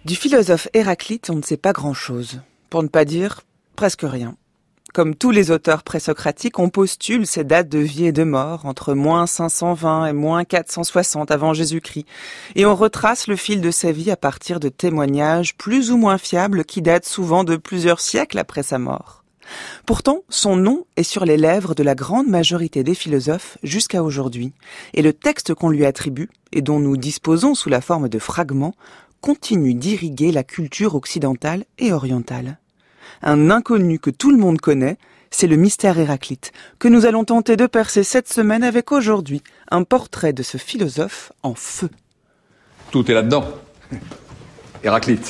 Du philosophe Héraclite, on ne sait pas grand-chose, pour ne pas dire presque rien. Comme tous les auteurs présocratiques, on postule ses dates de vie et de mort entre moins 520 et moins 460 avant Jésus-Christ, et on retrace le fil de sa vie à partir de témoignages plus ou moins fiables qui datent souvent de plusieurs siècles après sa mort. Pourtant, son nom est sur les lèvres de la grande majorité des philosophes jusqu'à aujourd'hui, et le texte qu'on lui attribue, et dont nous disposons sous la forme de fragments, continue d'irriguer la culture occidentale et orientale. Un inconnu que tout le monde connaît, c'est le mystère Héraclite, que nous allons tenter de percer cette semaine avec aujourd'hui un portrait de ce philosophe en feu. Tout est là-dedans. Héraclite.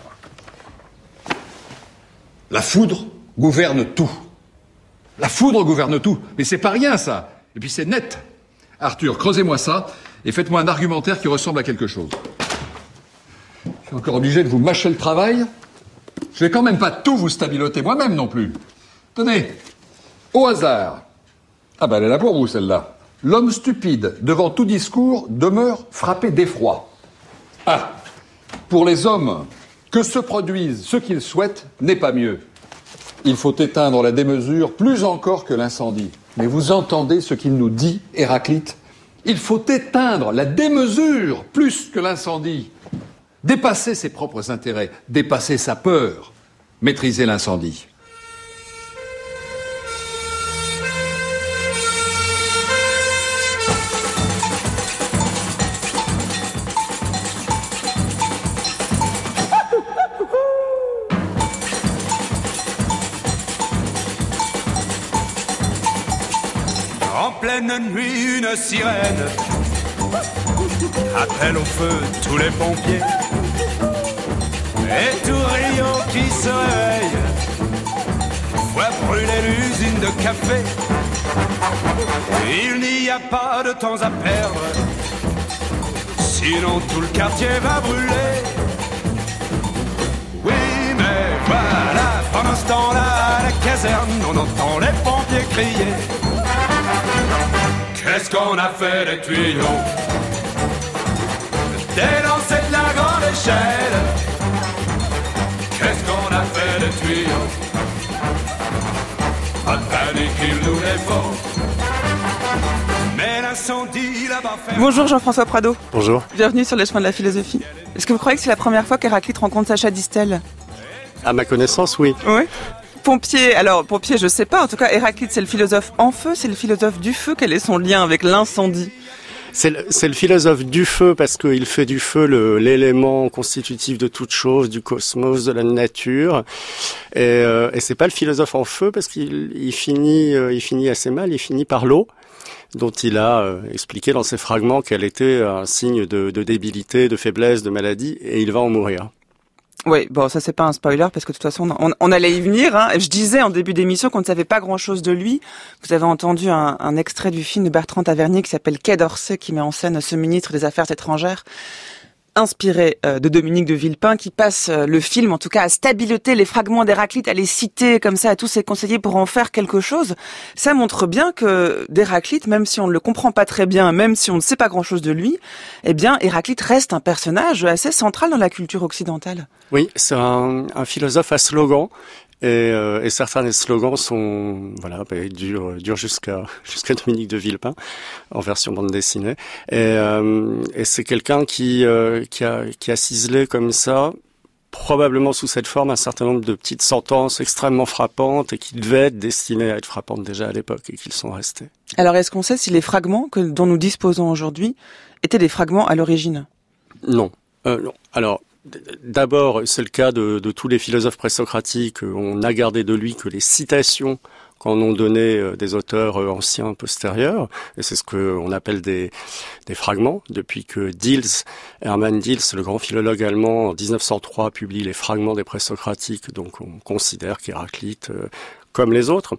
La foudre gouverne tout. La foudre gouverne tout. Mais c'est pas rien, ça. Et puis c'est net. Arthur, creusez-moi ça et faites-moi un argumentaire qui ressemble à quelque chose. Je suis encore obligé de vous mâcher le travail. Je vais quand même pas tout vous stabiloter moi-même non plus. Tenez, au hasard. Ah ben elle est là pour vous, celle-là. L'homme stupide, devant tout discours, demeure frappé d'effroi. Ah, pour les hommes, que se produisent ce qu'ils souhaitent n'est pas mieux. Il faut éteindre la démesure plus encore que l'incendie. Mais vous entendez ce qu'il nous dit, Héraclite ? Il faut éteindre la démesure plus que l'incendie. Dépasser ses propres intérêts, dépasser sa peur, maîtriser l'incendie. En pleine nuit, une sirène appelle au feu tous les pompiers. Et tout Rio qui se réveille voit brûler l'usine de café. Il n'y a pas de temps à perdre, sinon tout le quartier va brûler. Oui, mais voilà, pendant ce temps-là, à la caserne, on entend les pompiers crier. Qu'est-ce qu'on a fait des tuyaux? Délancés de la grande échelle. Qu'est-ce qu'on a fait des tuyaux? Pas de panique, il nous les faut. Mais l'incendie là-bas fait... Bonjour Jean-François Prado. Bonjour. Bienvenue sur les chemins de la philosophie. Est-ce que vous croyez que c'est la première fois qu'Héraclite rencontre Sacha Distel? À ma connaissance, oui. Oui. Pompier, je sais pas. En tout cas, Héraclite, c'est le philosophe en feu, c'est le philosophe du feu. Quel est son lien avec l'incendie? C'est le philosophe du feu parce qu'il fait du feu l'élément constitutif de toute chose, du cosmos, de la nature. Et c'est pas le philosophe en feu parce qu'il finit assez mal. Il finit par l'eau, dont il a expliqué dans ses fragments qu'elle était un signe de débilité, de faiblesse, de maladie, et il va en mourir. Oui, bon, ça c'est pas un spoiler parce que de toute façon on allait y venir. Hein. Je disais en début d'émission qu'on ne savait pas grand-chose de lui. Vous avez entendu un extrait du film de Bertrand Tavernier qui s'appelle Quai d'Orsay, qui met en scène ce ministre des Affaires étrangères, inspiré de Dominique de Villepin, qui passe le film en tout cas à stabiloter les fragments d'Héraclite, à les citer comme ça à tous ses conseillers pour en faire quelque chose. Ça montre bien que d'Héraclite, même si on ne le comprend pas très bien, même si on ne sait pas grand-chose de lui, eh bien Héraclite reste un personnage assez central dans la culture occidentale. Oui, c'est un philosophe à slogan. Et certains des slogans sont durent jusqu'à Dominique de Villepin en version bande dessinée. Et c'est quelqu'un qui a ciselé comme ça, probablement sous cette forme, un certain nombre de petites sentences extrêmement frappantes et qui devaient être destinées à être frappantes déjà à l'époque et qui le sont restées. Alors est-ce qu'on sait si les fragments dont nous disposons aujourd'hui étaient des fragments à l'origine? Non. Non. Alors, d'abord, c'est le cas de tous les philosophes présocratiques. On a gardé de lui que les citations qu'en ont donné des auteurs anciens postérieurs, et c'est ce qu'on appelle des fragments, depuis que Hermann Diels, le grand philologue allemand, en 1903, publie les fragments des présocratiques, donc on considère qu'Héraclite, comme les autres,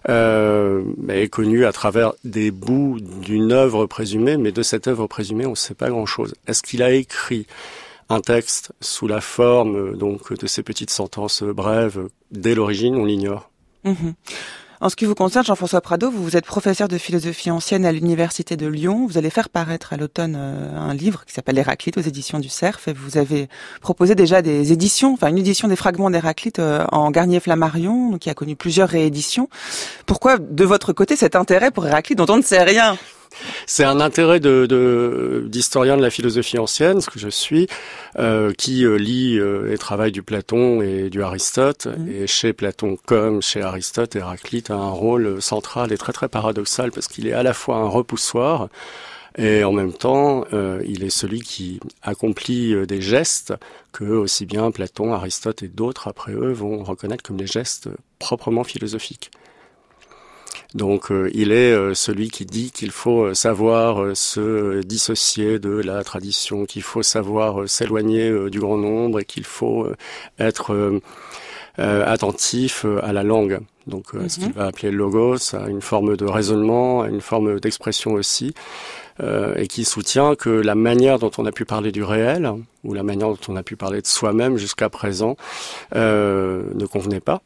est connu à travers des bouts d'une œuvre présumée, mais de cette œuvre présumée, on ne sait pas grand-chose. Est-ce qu'il a écrit un texte sous la forme donc de ces petites sentences brèves dès l'origine? On l'ignore. Mmh. En ce qui vous concerne, Jean-François Prado, vous êtes professeur de philosophie ancienne à l'Université de Lyon. Vous allez faire paraître à l'automne un livre qui s'appelle Héraclite aux éditions du Cerf. Et vous avez proposé déjà une édition des fragments d'Héraclite en Garnier-Flammarion, qui a connu plusieurs rééditions. Pourquoi, de votre côté, cet intérêt pour Héraclite dont on ne sait rien ? C'est un intérêt d'historien de la philosophie ancienne, ce que je suis, qui lit et travaille du Platon et du Aristote. Et chez Platon comme chez Aristote, Héraclite a un rôle central et très très paradoxal parce qu'il est à la fois un repoussoir et en même temps, il est celui qui accomplit des gestes que aussi bien Platon, Aristote et d'autres après eux vont reconnaître comme des gestes proprement philosophiques. Donc il est celui qui dit qu'il faut savoir se dissocier de la tradition, qu'il faut savoir s'éloigner du grand nombre et qu'il faut être attentif à la langue. Donc ce qu'il va appeler le logos, à une forme de raisonnement, à une forme d'expression aussi, et qui soutient que la manière dont on a pu parler du réel, ou la manière dont on a pu parler de soi-même jusqu'à présent, ne convenait pas.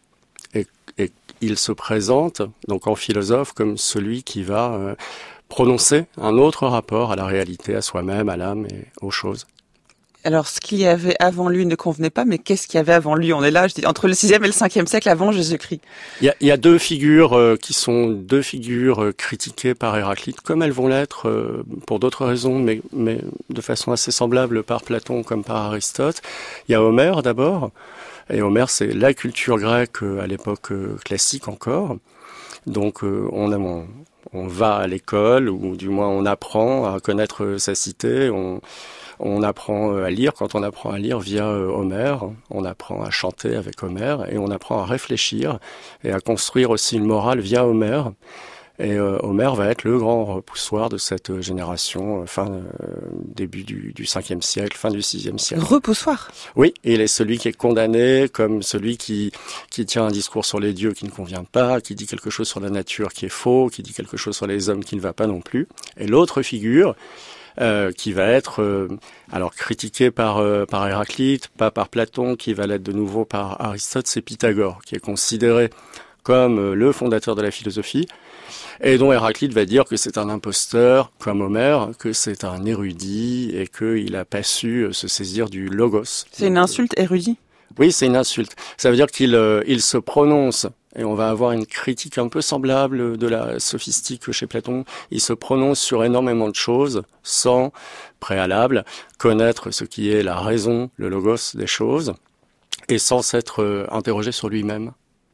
Et il se présente donc en philosophe comme celui qui va prononcer un autre rapport à la réalité, à soi-même, à l'âme et aux choses. Alors, ce qu'il y avait avant lui ne convenait pas, mais qu'est-ce qu'il y avait avant lui ? On est là, je dis, entre le 6e et le 5e siècle avant Jésus-Christ. Il y a deux figures qui sont deux figures critiquées par Héraclite, comme elles vont l'être pour d'autres raisons, mais de façon assez semblable par Platon comme par Aristote. Il y a Homère d'abord. Et Homère, c'est la culture grecque à l'époque classique encore. Donc on va à l'école, ou du moins on apprend à connaître sa cité, on apprend à lire. Quand on apprend à lire via Homère, on apprend à chanter avec Homère, et on apprend à réfléchir et à construire aussi une morale via Homère. Et Homère va être le grand repoussoir de cette génération, début du 5e siècle, fin du 6e siècle. Repoussoir ? Oui, il est celui qui est condamné comme celui qui tient un discours sur les dieux qui ne convient pas, qui dit quelque chose sur la nature qui est faux, qui dit quelque chose sur les hommes qui ne va pas non plus. Et l'autre figure, qui va être critiquée par Héraclite, pas par Platon, qui va l'être de nouveau par Aristote, c'est Pythagore, qui est considéré comme le fondateur de la philosophie, et dont Héraclite va dire que c'est un imposteur, comme Homère, que c'est un érudit, et qu'il n'a pas su se saisir du logos. C'est une insulte, érudit ? Oui, c'est une insulte. Ça veut dire qu'il se prononce, et on va avoir une critique un peu semblable de la sophistique chez Platon. Il se prononce sur énormément de choses, sans préalable connaître ce qui est la raison, le logos des choses, et sans s'être interrogé sur lui-même.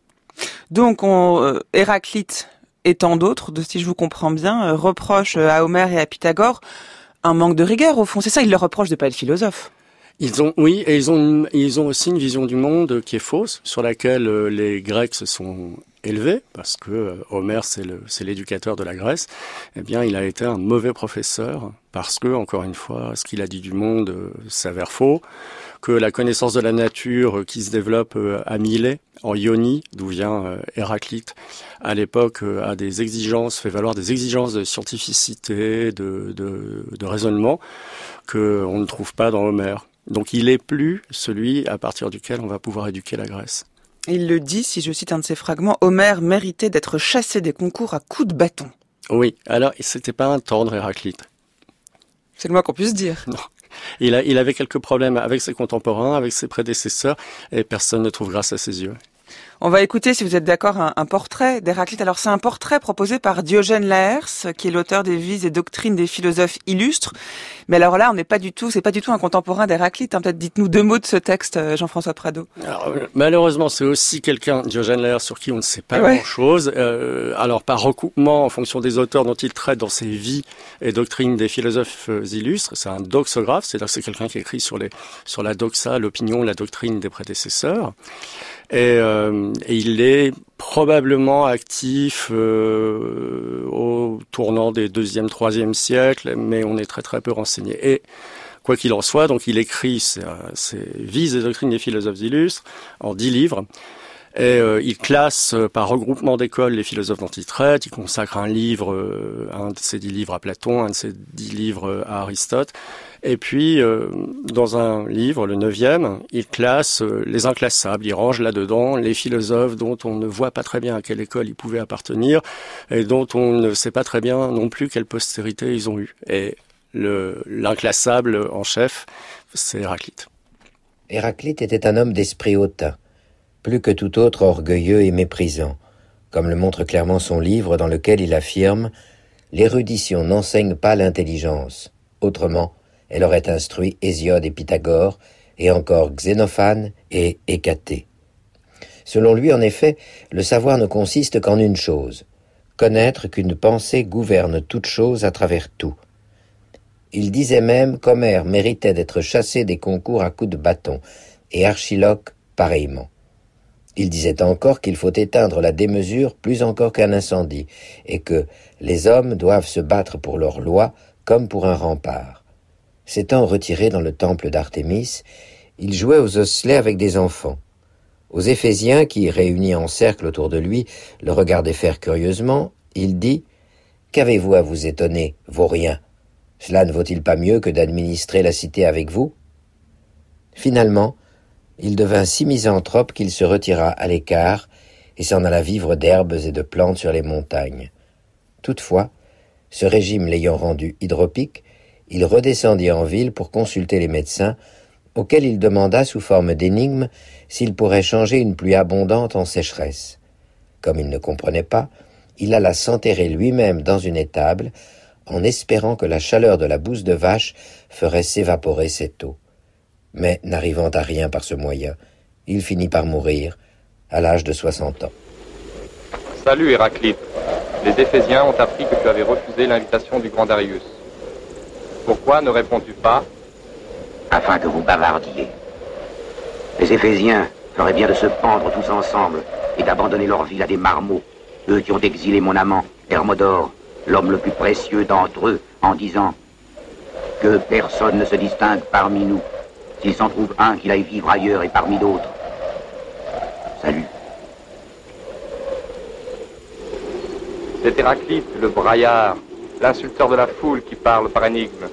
Donc, Héraclite et tant d'autres, si je vous comprends bien, reprochent à Homère et à Pythagore un manque de rigueur, au fond. C'est ça, ils leur reprochent de pas être philosophes. Ils ont aussi une vision du monde qui est fausse, sur laquelle les Grecs se sont élevés, parce que Homère, c'est l'éducateur de la Grèce. Eh bien, il a été un mauvais professeur, parce que, encore une fois, ce qu'il a dit du monde s'avère faux, que la connaissance de la nature qui se développe à Milet, en Ionie, d'où vient Héraclite, à l'époque a des exigences, fait valoir des exigences de scientificité, de raisonnement, que on ne trouve pas dans Homère. Donc il est plus celui à partir duquel on va pouvoir éduquer la Grèce. Il le dit, si je cite un de ses fragments, Homère méritait d'être chassé des concours à coups de bâton. Oui, alors c'était pas un tendre Héraclite. C'est le moins qu'on puisse dire. Non. Il avait quelques problèmes avec ses contemporains, avec ses prédécesseurs, et personne ne trouve grâce à ses yeux. On va écouter, si vous êtes d'accord, un portrait d'Héraclite. Alors, c'est un portrait proposé par Diogène Laërce, qui est l'auteur des Vies et doctrines des philosophes illustres. Mais alors là, c'est pas du tout un contemporain d'Héraclite. Peut-être dites-nous deux mots de ce texte, Jean-François Prado. Alors, malheureusement, c'est aussi quelqu'un, Diogène Laërce, sur qui on ne sait pas grand-chose. Alors, par recoupement, en fonction des auteurs dont il traite dans ses Vies et doctrines des philosophes illustres, c'est un doxographe, c'est-à-dire que c'est quelqu'un qui écrit sur la doxa, l'opinion, la doctrine des prédécesseurs. Et il est probablement actif au tournant des 2e, 3e siècles, mais on est très très peu renseigné. Et quoi qu'il en soit, donc il écrit ses Vies et doctrines des philosophes illustres en 10 livres. Et il classe par regroupement d'écoles les philosophes dont il traite. Il consacre un de ses 10 livres à Platon, un de ses 10 livres à Aristote. Et puis, dans un livre, le 9e, il classe les inclassables. Il range là-dedans les philosophes dont on ne voit pas très bien à quelle école ils pouvaient appartenir et dont on ne sait pas très bien non plus quelle postérité ils ont eu. Et l'inclassable en chef, c'est Héraclite. Héraclite était un homme d'esprit hautain, plus que tout autre orgueilleux et méprisant, comme le montre clairement son livre dans lequel il affirme « L'érudition n'enseigne pas l'intelligence. Autrement, elle aurait instruit Hésiode et Pythagore, et encore Xénophane et Hécatée. » Selon lui, en effet, le savoir ne consiste qu'en une chose, connaître qu'une pensée gouverne toute chose à travers tout. Il disait même qu'Homère méritait d'être chassé des concours à coups de bâton, et Archiloque pareillement. Il disait encore qu'il faut éteindre la démesure plus encore qu'un incendie, et que les hommes doivent se battre pour leur loi comme pour un rempart. S'étant retiré dans le temple d'Artémis, il jouait aux osselets avec des enfants. Aux Éphésiens, qui, réunis en cercle autour de lui, le regardaient faire curieusement, il dit « Qu'avez-vous à vous étonner, vauriens ? Cela ne vaut-il pas mieux que d'administrer la cité avec vous ?» Finalement, il devint si misanthrope qu'il se retira à l'écart et s'en alla vivre d'herbes et de plantes sur les montagnes. Toutefois, ce régime l'ayant rendu hydropique, il redescendit en ville pour consulter les médecins, auxquels il demanda sous forme d'énigme s'il pourrait changer une pluie abondante en sécheresse. Comme il ne comprenait pas, il alla s'enterrer lui-même dans une étable, en espérant que la chaleur de la bouse de vache ferait s'évaporer cette eau. Mais n'arrivant à rien par ce moyen, il finit par mourir à l'âge de 60 ans. Salut Héraclite. Les Éphésiens ont appris que tu avais refusé l'invitation du grand Darius. Pourquoi ne réponds-tu pas ? Afin que vous bavardiez. Les Éphésiens feraient bien de se pendre tous ensemble et d'abandonner leur ville à des marmots, eux qui ont exilé mon amant, Hermodore, l'homme le plus précieux d'entre eux, en disant que personne ne se distingue parmi nous. S'il s'en trouve un, qu'il aille vivre ailleurs et parmi d'autres. Salut. C'est Héraclite, le braillard, l'insulteur de la foule qui parle par énigme.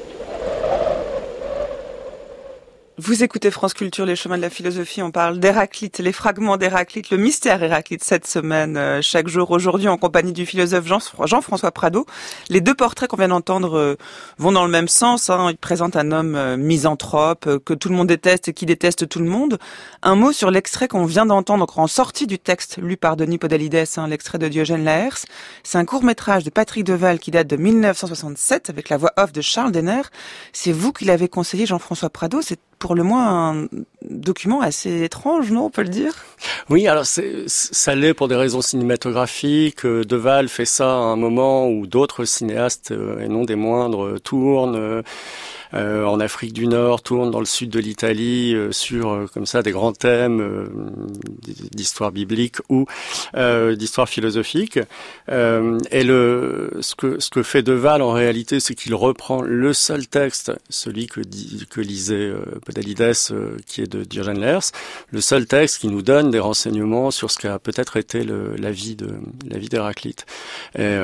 Vous écoutez France Culture, les chemins de la philosophie, on parle d'Héraclite, les fragments d'Héraclite, le mystère Héraclite cette semaine, chaque jour aujourd'hui en compagnie du philosophe Jean-François Prado. Les 2 portraits qu'on vient d'entendre vont dans le même sens, Ils présentent un homme misanthrope, que tout le monde déteste et qui déteste tout le monde. Un mot sur l'extrait qu'on vient d'entendre en sortie du texte lu par Denis Podalides, l'extrait de Diogène Laërce. C'est un court-métrage de Patrick Deval qui date de 1967 avec la voix off de Charles Denner. C'est vous qui l'avez conseillé, Jean-François Prado. C'est pour le moins un document assez étrange, non, on peut le dire ? Oui, alors ça l'est pour des raisons cinématographiques. Deval fait ça à un moment où d'autres cinéastes, et non des moindres, tournent en Afrique du Nord, tournent dans le sud de l'Italie sur comme ça des grands thèmes d'histoire biblique ou d'histoire philosophique. Et ce que fait Deval en réalité, c'est qu'il reprend le seul texte, celui que lisait Podalides, qui est de Diogène Laërce, le seul texte qui nous donne des renseignements sur ce qu'a peut-être été la vie d'Héraclite. Et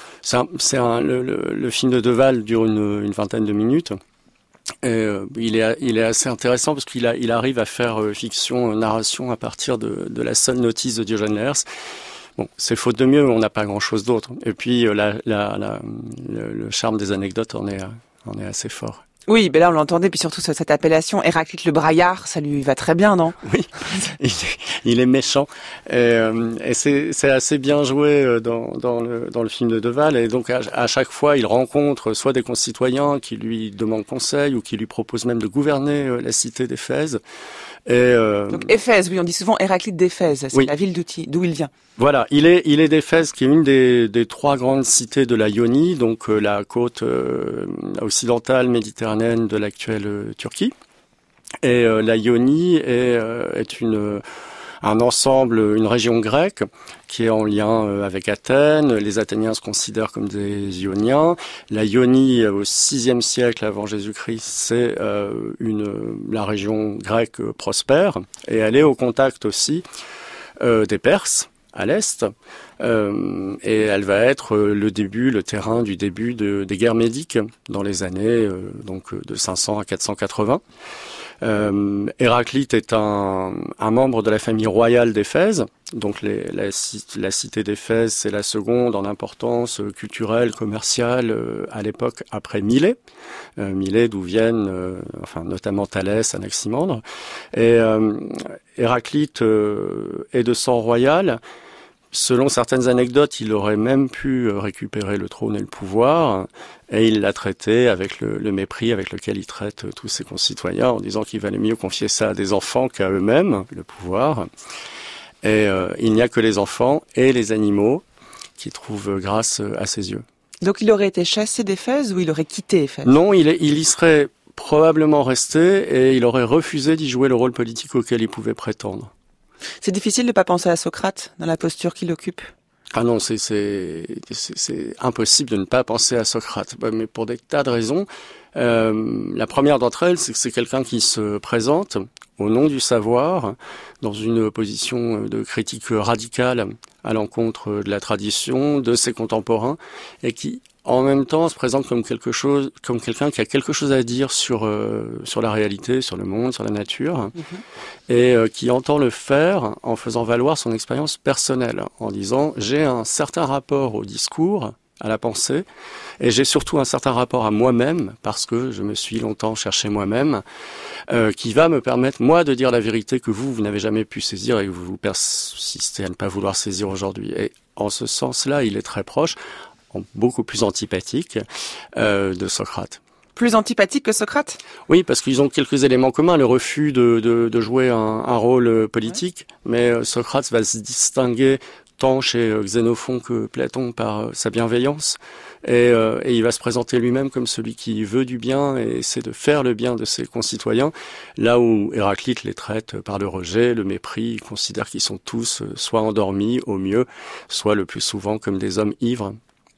le film de Deval dure une vingtaine de minutes. Et, il est assez intéressant parce qu'il arrive à faire fiction, narration à partir de la seule notice de Diogène Laërce. Bon, c'est faute de mieux, on n'a pas grand-chose d'autre. Et puis le charme des anecdotes en est assez fort. Oui, ben là on l'entendait, puis surtout cette appellation Héraclite le braillard, ça lui va très bien, non ? Oui, il est méchant, et c'est assez bien joué dans le film de Deval, et donc à chaque fois il rencontre soit des concitoyens qui lui demandent conseil ou qui lui proposent même de gouverner la cité d'Éphèse. Donc Éphèse, oui, on dit souvent Héraclite d'Éphèse, c'est la ville d'où il vient. Voilà, il est d'Éphèse, qui est une des 3 grandes cités de la Ionie, donc la côte occidentale méditerranéenne de l'actuelle Turquie. Et la Ionie est un ensemble, une région grecque qui est en lien avec Athènes. Les Athéniens se considèrent comme des Ioniens. La Ionie, au VIe siècle avant Jésus-Christ, c'est la région grecque prospère, et elle est au contact aussi des Perses à l'est, et elle va être le terrain du début des guerres médiques dans les années de 500 à 480. Héraclite est un membre de la famille royale d'Éphèse, donc la cité d'Éphèse, c'est la seconde en importance culturelle, commerciale à l'époque après Milet. Milet d'où viennent notamment Thalès, Anaximandre. Et Héraclite est de sang royal. Selon certaines anecdotes, il aurait même pu récupérer le trône et le pouvoir, et il l'a traité avec le mépris avec lequel il traite tous ses concitoyens, en disant qu'il valait mieux confier ça à des enfants qu'à eux-mêmes, le pouvoir. Et il n'y a que les enfants et les animaux qui trouvent grâce à ses yeux. Donc il aurait été chassé d'Éphèse ou il aurait quitté Éphèse? Non, il y serait probablement resté, et il aurait refusé d'y jouer le rôle politique auquel il pouvait prétendre. C'est difficile de ne pas penser à Socrate dans la posture qu'il occupe. Ah non, c'est impossible de ne pas penser à Socrate, mais pour des tas de raisons. La première d'entre elles, c'est que c'est quelqu'un qui se présente au nom du savoir, dans une position de critique radicale à l'encontre de la tradition, de ses contemporains, et qui en même temps se présente comme quelqu'un qui a quelque chose à dire sur la réalité, sur le monde, sur la nature, et qui entend le faire en faisant valoir son expérience personnelle, en disant j'ai un certain rapport au discours, à la pensée, et j'ai surtout un certain rapport à moi-même, parce que je me suis longtemps cherché moi-même, qui va me permettre, moi, de dire la vérité que vous n'avez jamais pu saisir et que vous persistez à ne pas vouloir saisir aujourd'hui. Et en ce sens-là, il est très proche, beaucoup plus antipathique de Socrate. Plus antipathique que Socrate? Oui, parce qu'ils ont quelques éléments communs, le refus de jouer un rôle politique, mais Socrate va se distinguer tant chez Xénophon que Platon par sa bienveillance, et il va se présenter lui-même comme celui qui veut du bien et essaie de faire le bien de ses concitoyens, là où Héraclite les traite par le rejet, le mépris, il considère qu'ils sont tous soit endormis au mieux, soit le plus souvent comme des hommes ivres.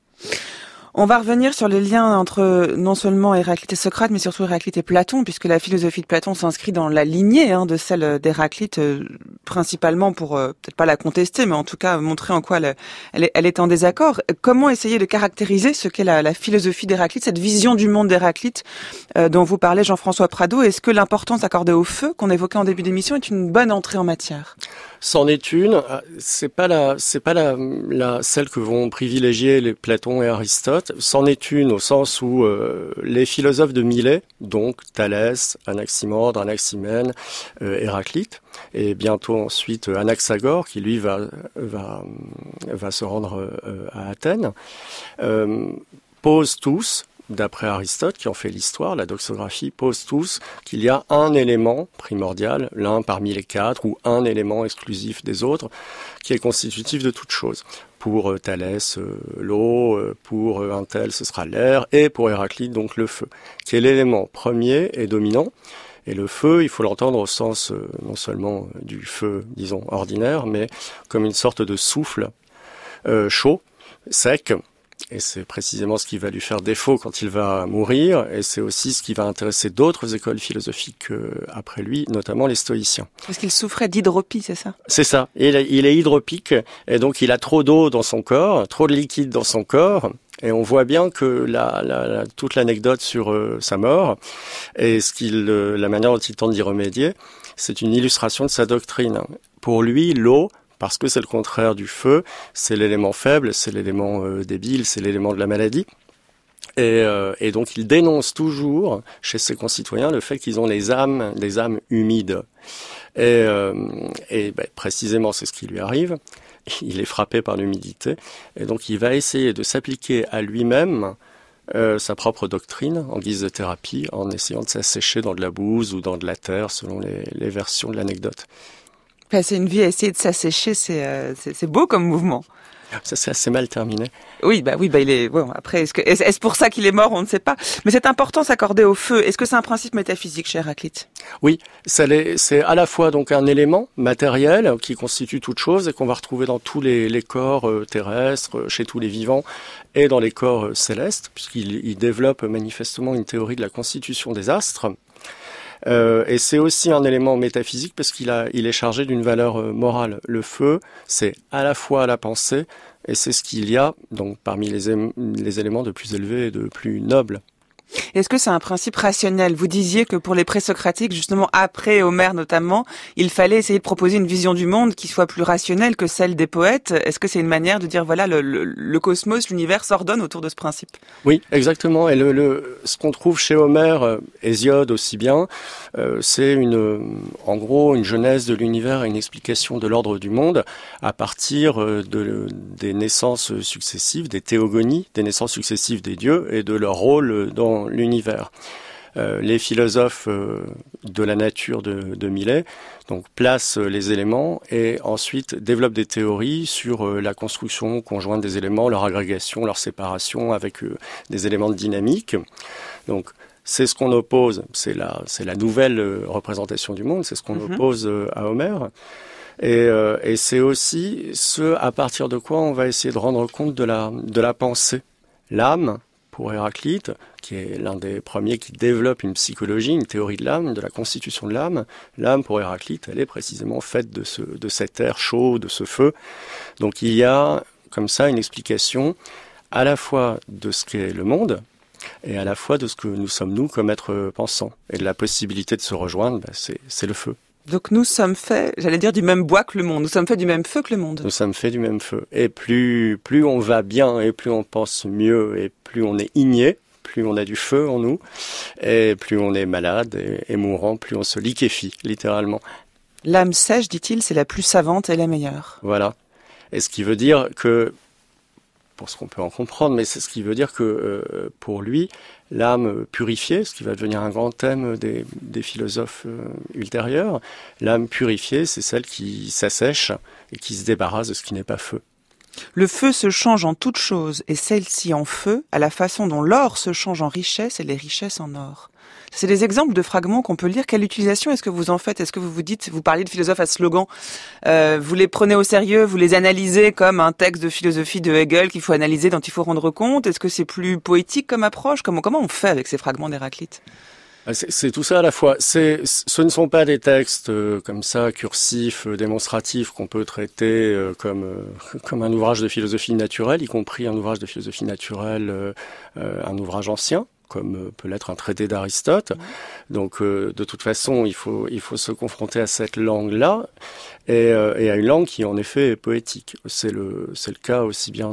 On va revenir sur les liens entre non seulement Héraclite et Socrate, mais surtout Héraclite et Platon, puisque la philosophie de Platon s'inscrit dans la lignée de celle d'Héraclite, principalement pour peut-être pas la contester, mais en tout cas montrer en quoi elle est en désaccord. Comment essayer de caractériser ce qu'est la philosophie d'Héraclite, cette vision du monde d'Héraclite dont vous parlez, Jean-François Prado? Est-ce que l'importance accordée au feu, qu'on évoquait en début d'émission, est une bonne entrée en matière? C'en est une. C'est pas celle que vont privilégier les Platon et Aristote. C'en est une au sens où les philosophes de Milet, donc Thalès, Anaximandre, Anaximène, Héraclite, et bientôt ensuite Anaxagore, qui lui va se rendre à Athènes, posent tous, d'après Aristote, qui en fait l'histoire, la doxographie, pose tous qu'il y a un élément primordial, l'un parmi les quatre, ou un élément exclusif des autres, qui est constitutif de toute chose. Pour Thalès, l'eau, pour un tel, ce sera l'air, et pour Héraclite, donc le feu, qui est l'élément premier et dominant. Et le feu, il faut l'entendre au sens non seulement du feu, disons, ordinaire, mais comme une sorte de souffle chaud, sec. Et c'est précisément ce qui va lui faire défaut quand il va mourir, et c'est aussi ce qui va intéresser d'autres écoles philosophiques après lui, notamment les stoïciens. Parce qu'il souffrait d'hydropie, c'est ça? C'est ça. Il est hydropique, et donc il a trop d'eau dans son corps, trop de liquide dans son corps, et on voit bien que toute l'anecdote sur sa mort, et la manière dont il tente d'y remédier, c'est une illustration de sa doctrine. Pour lui, l'eau, parce que c'est le contraire du feu, c'est l'élément faible, c'est l'élément débile, c'est l'élément de la maladie. Et donc il dénonce toujours chez ses concitoyens le fait qu'ils ont des âmes humides. Et précisément c'est ce qui lui arrive. Il est frappé par l'humidité, et donc il va essayer de s'appliquer à lui-même sa propre doctrine en guise de thérapie, en essayant de s'assécher dans de la bouse ou dans de la terre, selon les versions de l'anecdote. Passer une vie à essayer de s'assécher, c'est beau comme mouvement. Ça, c'est assez mal terminé. Oui, il est, bon, après, est-ce pour ça qu'il est mort? On ne sait pas. Mais cette importance accordée au feu, est-ce que c'est un principe métaphysique chez Héraclite? Oui, c'est à la fois donc un élément matériel qui constitue toute chose et qu'on va retrouver dans tous les corps terrestres, chez tous les vivants et dans les corps célestes, puisqu'il développe manifestement une théorie de la constitution des astres. Et c'est aussi un élément métaphysique parce il est chargé d'une valeur morale. Le feu, c'est à la fois la pensée, et c'est ce qu'il y a donc parmi les éléments de plus élevés et de plus nobles. Est-ce que c'est un principe rationnel? Vous disiez que pour les présocratiques, justement après Homère notamment, il fallait essayer de proposer une vision du monde qui soit plus rationnelle que celle des poètes. Est-ce que c'est une manière de dire voilà le cosmos, l'univers s'ordonne autour de ce principe? Oui, exactement. Et ce qu'on trouve chez Homère, Hésiode aussi bien, c'est en gros une genèse de l'univers et une explication de l'ordre du monde à partir des naissances successives, des théogonies, des naissances successives des dieux et de leur rôle dans l'univers. Les philosophes de la nature de Millet donc placent les éléments et ensuite développent des théories sur la construction conjointe des éléments, leur agrégation, leur séparation avec des éléments de dynamique. Donc c'est ce qu'on oppose, c'est la nouvelle représentation du monde, c'est ce qu'on oppose à Homère. Et c'est aussi ce à partir de quoi on va essayer de rendre compte de la pensée. L'âme, pour Héraclite, qui est l'un des premiers qui développe une psychologie, une théorie de l'âme, de la constitution de l'âme. L'âme, pour Héraclite, elle est précisément faite de cet air chaud, de ce feu. Donc il y a comme ça une explication à la fois de ce qu'est le monde et à la fois de ce que nous sommes nous comme êtres pensants. Et de la possibilité de se rejoindre, c'est le feu. Donc nous sommes faits, j'allais dire, du même bois que le monde. Nous sommes faits du même feu que le monde. Nous sommes faits du même feu. Et plus on va bien et plus on pense mieux et plus on est igné, plus on a du feu en nous, et plus on est malade et mourant, plus on se liquéfie, littéralement. L'âme sèche, dit-il, c'est la plus savante et la meilleure. Voilà. Et ce qui veut dire que, pour ce qu'on peut en comprendre, mais c'est ce qui veut dire que pour lui, l'âme purifiée, ce qui va devenir un grand thème des philosophes ultérieurs, l'âme purifiée, c'est celle qui s'assèche et qui se débarrasse de ce qui n'est pas feu. Le feu se change en toute chose, et celle-ci en feu, à la façon dont l'or se change en richesse et les richesses en or. C'est des exemples de fragments qu'on peut lire. Quelle utilisation est-ce que vous en faites? Est-ce que vous vous dites, vous parliez de philosophes à slogan, vous les prenez au sérieux, vous les analysez comme un texte de philosophie de Hegel qu'il faut analyser, dont il faut rendre compte? Est-ce que c'est plus poétique comme approche? Comment on fait avec ces fragments d'Héraclite? C'est tout ça à la fois. Ce ne sont pas des textes comme ça, cursifs, démonstratifs, qu'on peut traiter comme un ouvrage de philosophie naturelle, y compris un ouvrage de philosophie naturelle, un ouvrage ancien, comme peut l'être un traité d'Aristote. Donc, de toute façon, il faut se confronter à cette langue-là et à une langue qui, en effet, est poétique. C'est le cas aussi bien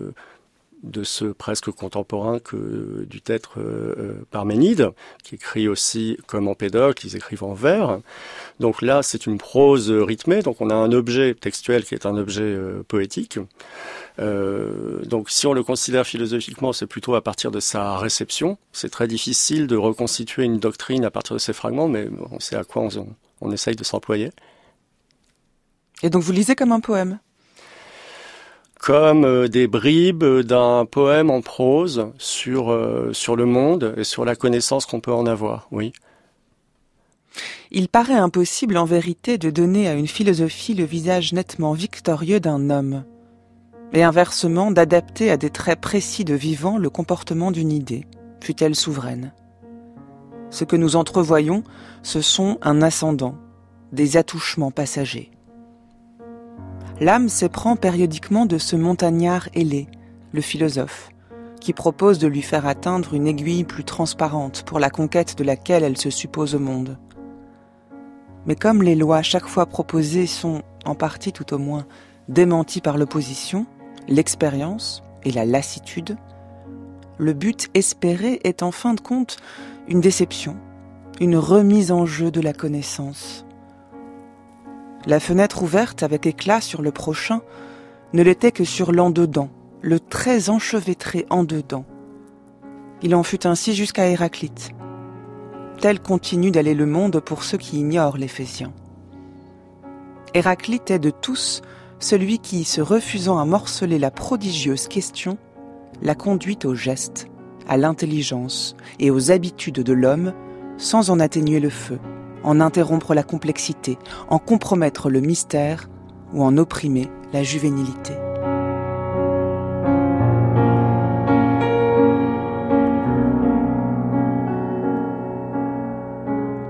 de ce presque contemporain que du Thètre Parménide, qui écrit aussi comme Empédocle, ils écrivent en vers. Donc là, c'est une prose rythmée, donc on a un objet textuel qui est un objet poétique. Donc si on le considère philosophiquement, c'est plutôt à partir de sa réception. C'est très difficile de reconstituer une doctrine à partir de ces fragments, mais on sait à quoi on essaye de s'employer. Et donc vous lisez comme un poème? Comme des bribes d'un poème en prose sur le monde et sur la connaissance qu'on peut en avoir, oui. Il paraît impossible en vérité de donner à une philosophie le visage nettement victorieux d'un homme, et inversement d'adapter à des traits précis de vivant le comportement d'une idée, fût-elle souveraine. Ce que nous entrevoyons, ce sont un ascendant, des attouchements passagers. L'âme s'éprend périodiquement de ce montagnard ailé, le philosophe, qui propose de lui faire atteindre une aiguille plus transparente pour la conquête de laquelle elle se suppose au monde. Mais comme les lois chaque fois proposées sont, en partie tout au moins, démenties par l'opposition, l'expérience et la lassitude, le but espéré est en fin de compte une déception, une remise en jeu de la connaissance. La fenêtre ouverte avec éclat sur le prochain ne l'était que sur l'en-dedans, le très enchevêtré en-dedans. Il en fut ainsi jusqu'à Héraclite. Tel continue d'aller le monde pour ceux qui ignorent l'Éphésiens. Héraclite est de tous celui qui, se refusant à morceler la prodigieuse question, la conduit au geste, à l'intelligence et aux habitudes de l'homme sans en atténuer le feu, en interrompre la complexité, en compromettre le mystère ou en opprimer la juvénilité.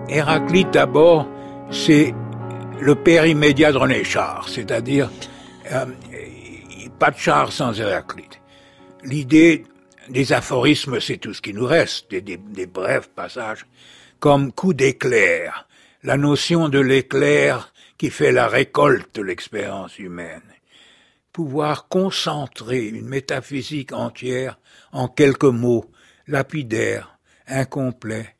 Héraclite, d'abord, c'est le père immédiat de René Char, c'est-à-dire pas de Char sans Héraclite. L'idée des aphorismes, c'est tout ce qui nous reste, des brefs passages, comme coup d'éclair, la notion de l'éclair qui fait la récolte de l'expérience humaine. Pouvoir concentrer une métaphysique entière en quelques mots, lapidaires, incomplets.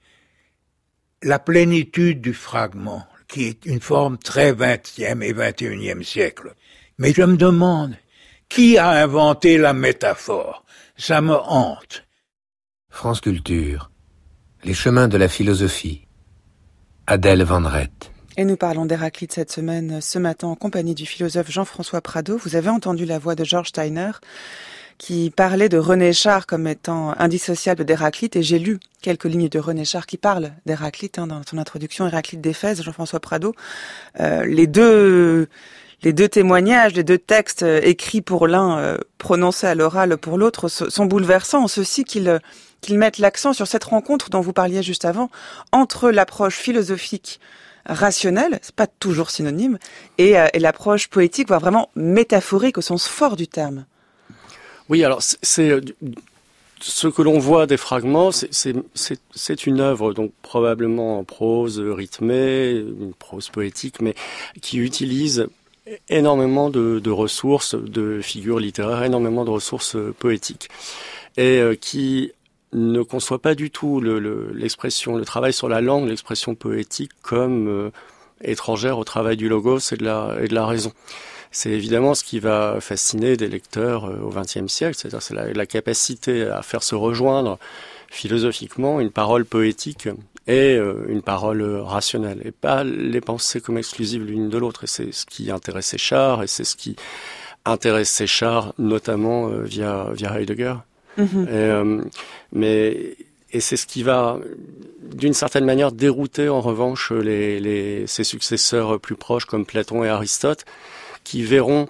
La plénitude du fragment, qui est une forme très 20e et 21e siècle. Mais je me demande, qui a inventé la métaphore? Ça me hante. France Culture. Les chemins de la philosophie. Adèle Van Rett. Et nous parlons d'Héraclite cette semaine, ce matin, en compagnie du philosophe Jean-François Prado. Vous avez entendu la voix de George Steiner, qui parlait de René Char comme étant indissociable d'Héraclite, et j'ai lu quelques lignes de René Char qui parlent d'Héraclite, dans son introduction, Héraclite d'Éphèse, Jean-François Prado. Les deux témoignages, les deux textes écrits pour l'un, prononcés à l'oral pour l'autre, sont bouleversants en ceci qu'ils mettent l'accent sur cette rencontre dont vous parliez juste avant, entre l'approche philosophique rationnelle, c'est pas toujours synonyme, et l'approche poétique, voire vraiment métaphorique au sens fort du terme. Oui, alors c'est ce que l'on voit des fragments, c'est une œuvre donc probablement en prose rythmée, une prose poétique, mais qui utilise énormément de ressources, de figures littéraires, énormément de ressources poétiques, et qui ne conçoit pas du tout l'expression, le travail sur la langue, l'expression poétique comme étrangère au travail du logos et de la raison. C'est évidemment ce qui va fasciner des lecteurs au XXe siècle, c'est-à-dire c'est la capacité à faire se rejoindre philosophiquement une parole poétique et une parole rationnelle, et pas les penser comme exclusives l'une de l'autre. Et c'est ce qui intéressait Char, et c'est ce qui intéressait Char notamment via Heidegger. Et c'est ce qui va, d'une certaine manière, dérouter en revanche ses successeurs plus proches comme Platon et Aristote, qui verront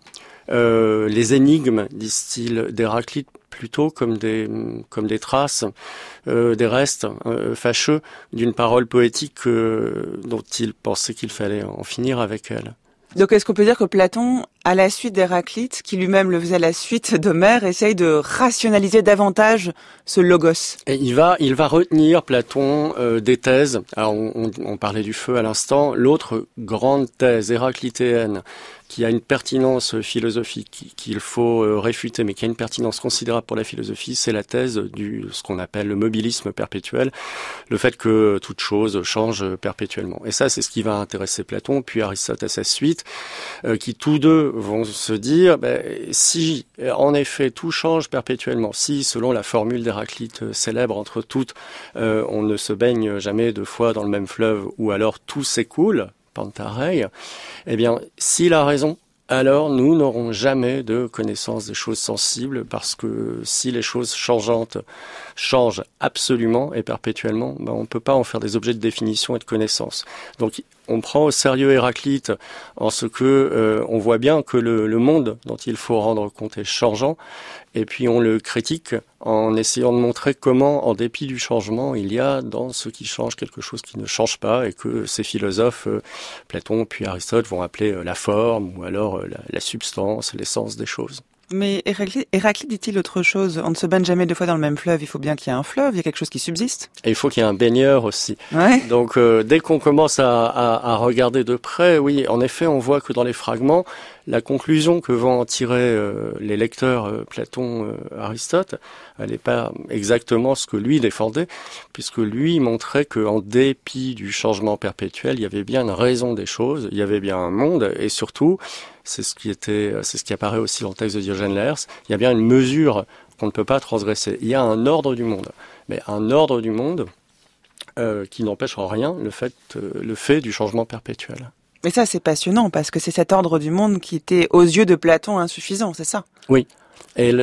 les énigmes, disent-ils, d'Héraclite plutôt comme des traces, des restes fâcheux d'une parole poétique dont ils pensaient qu'il fallait en finir avec elle. Donc est-ce qu'on peut dire que Platon, à la suite d'Héraclite, qui lui-même le faisait à la suite d'Homère, essaye de rationaliser davantage ce logos? Et il va retenir, Platon, des thèses. Alors on parlait du feu à l'instant. L'autre grande thèse héraclitéenne qui a une pertinence philosophique qu'il faut réfuter, mais qui a une pertinence considérable pour la philosophie, c'est la thèse ce qu'on appelle le mobilisme perpétuel, le fait que toute chose change perpétuellement. Et ça, c'est ce qui va intéresser Platon, puis Aristote à sa suite, qui tous deux vont se dire, si en effet tout change perpétuellement, si selon la formule d'Héraclite célèbre entre toutes, on ne se baigne jamais deux fois dans le même fleuve, ou alors tout s'écoule, Pantarei, eh bien, s'il a raison, alors nous n'aurons jamais de connaissance des choses sensibles, parce que si les choses changeantes changent absolument et perpétuellement, on ne peut pas en faire des objets de définition et de connaissance. Donc on prend au sérieux Héraclite en ce que on voit bien que le monde dont il faut rendre compte est changeant, et puis on le critique en essayant de montrer comment, en dépit du changement, il y a dans ce qui change quelque chose qui ne change pas, et que ces philosophes, Platon puis Aristote, vont appeler la forme, ou alors la substance, l'essence des choses. Mais Héraclite dit-il autre chose? On ne se baigne jamais deux fois dans le même fleuve, il faut bien qu'il y ait un fleuve, il y a quelque chose qui subsiste. Et il faut qu'il y ait un baigneur aussi. Ouais. Donc dès qu'on commence à regarder de près, oui, en effet, on voit que dans les fragments, la conclusion que vont en tirer les lecteurs Platon, Aristote, elle n'est pas exactement ce que lui défendait, puisque lui montrait qu'en dépit du changement perpétuel, il y avait bien une raison des choses, il y avait bien un monde, et surtout, c'est ce qui apparaît aussi dans le texte de Diogène Laërce, il y a bien une mesure qu'on ne peut pas transgresser. Il y a un ordre du monde, mais un ordre du monde qui n'empêche en rien le fait du changement perpétuel. Mais ça, c'est passionnant, parce que c'est cet ordre du monde qui était, aux yeux de Platon, insuffisant, c'est ça? Oui. Et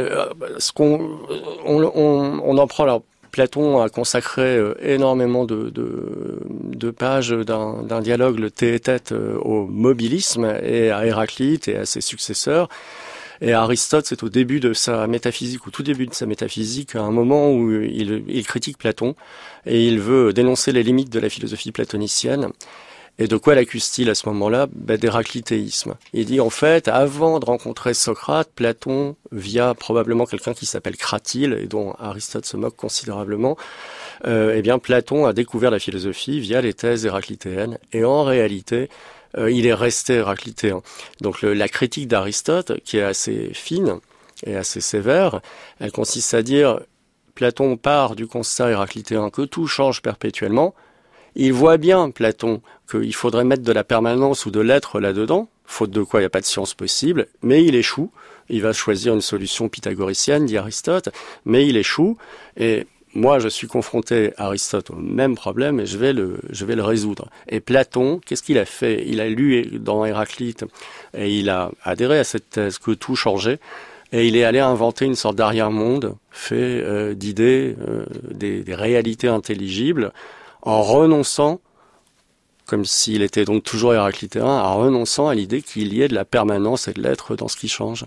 on en prend, alors, Platon a consacré énormément de pages d'un dialogue, le tête-à-tête, au mobilisme et à Héraclite et à ses successeurs. Et Aristote, c'est au début de sa métaphysique, au tout début de sa métaphysique, à un moment où il critique Platon et il veut dénoncer les limites de la philosophie platonicienne. Et de quoi l'accuse-t-il à ce moment-là? D'héraclitéisme. Il dit en fait, avant de rencontrer Socrate, Platon, via probablement quelqu'un qui s'appelle Cratyle et dont Aristote se moque considérablement, eh bien Platon a découvert la philosophie via les thèses héraclitéennes. Et en réalité, il est resté héraclitéen. Donc la critique d'Aristote, qui est assez fine et assez sévère, elle consiste à dire Platon part du constat héraclitéen que tout change perpétuellement. Il voit bien, Platon, qu'il faudrait mettre de la permanence ou de l'être là-dedans, faute de quoi il n'y a pas de science possible, mais il échoue. Il va choisir une solution pythagoricienne, dit Aristote, mais il échoue. Et moi, je suis confronté, Aristote, au même problème et je vais le résoudre. Et Platon, qu'est-ce qu'il a fait? Il a lu dans Héraclite et il a adhéré à cette thèse que tout changeait. Et il est allé inventer une sorte d'arrière-monde fait d'idées, des réalités intelligibles, en renonçant, comme s'il était donc toujours héraclitéen, en renonçant à l'idée qu'il y ait de la permanence et de l'être dans ce qui change.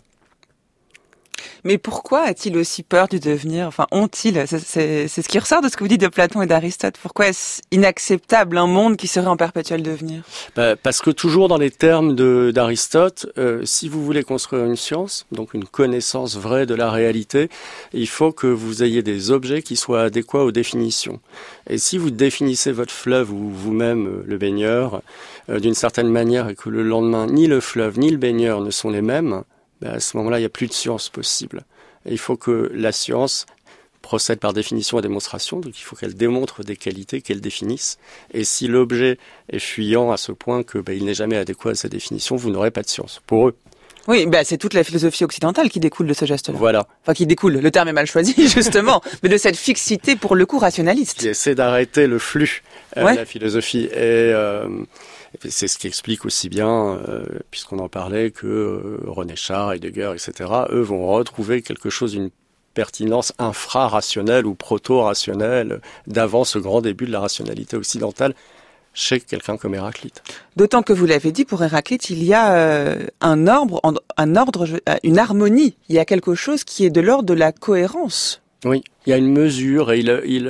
Mais pourquoi a-t-il aussi peur du devenir? Enfin, ont-ils? C'est ce qui ressort de ce que vous dites de Platon et d'Aristote. Pourquoi est-ce inacceptable un monde qui serait en perpétuel devenir? Parce que toujours dans les termes d'Aristote, si vous voulez construire une science, donc une connaissance vraie de la réalité, il faut que vous ayez des objets qui soient adéquats aux définitions. Et si vous définissez votre fleuve ou vous-même le baigneur d'une certaine manière et que le lendemain, ni le fleuve ni le baigneur ne sont les mêmes, à ce moment-là, il n'y a plus de science possible. Et il faut que la science procède par définition et démonstration, donc il faut qu'elle démontre des qualités, qu'elle définisse. Et si l'objet est fuyant à ce point que il n'est jamais adéquat à sa définition, vous n'aurez pas de science. Pour eux. Oui, c'est toute la philosophie occidentale qui découle de ce geste-là. Voilà. Enfin, qui découle, le terme est mal choisi, justement, mais de cette fixité, pour le coup, rationaliste. Qui essaie d'arrêter le flux de la philosophie. Et c'est ce qui explique aussi bien, puisqu'on en parlait, que René Char, Heidegger, etc., eux vont retrouver quelque chose d'une pertinence infra-rationnelle ou proto-rationnelle d'avant ce grand début de la rationalité occidentale chez quelqu'un comme Héraclite. D'autant que vous l'avez dit, pour Héraclite, il y a un ordre, une harmonie. Il y a quelque chose qui est de l'ordre de la cohérence. Oui, il y a une mesure et il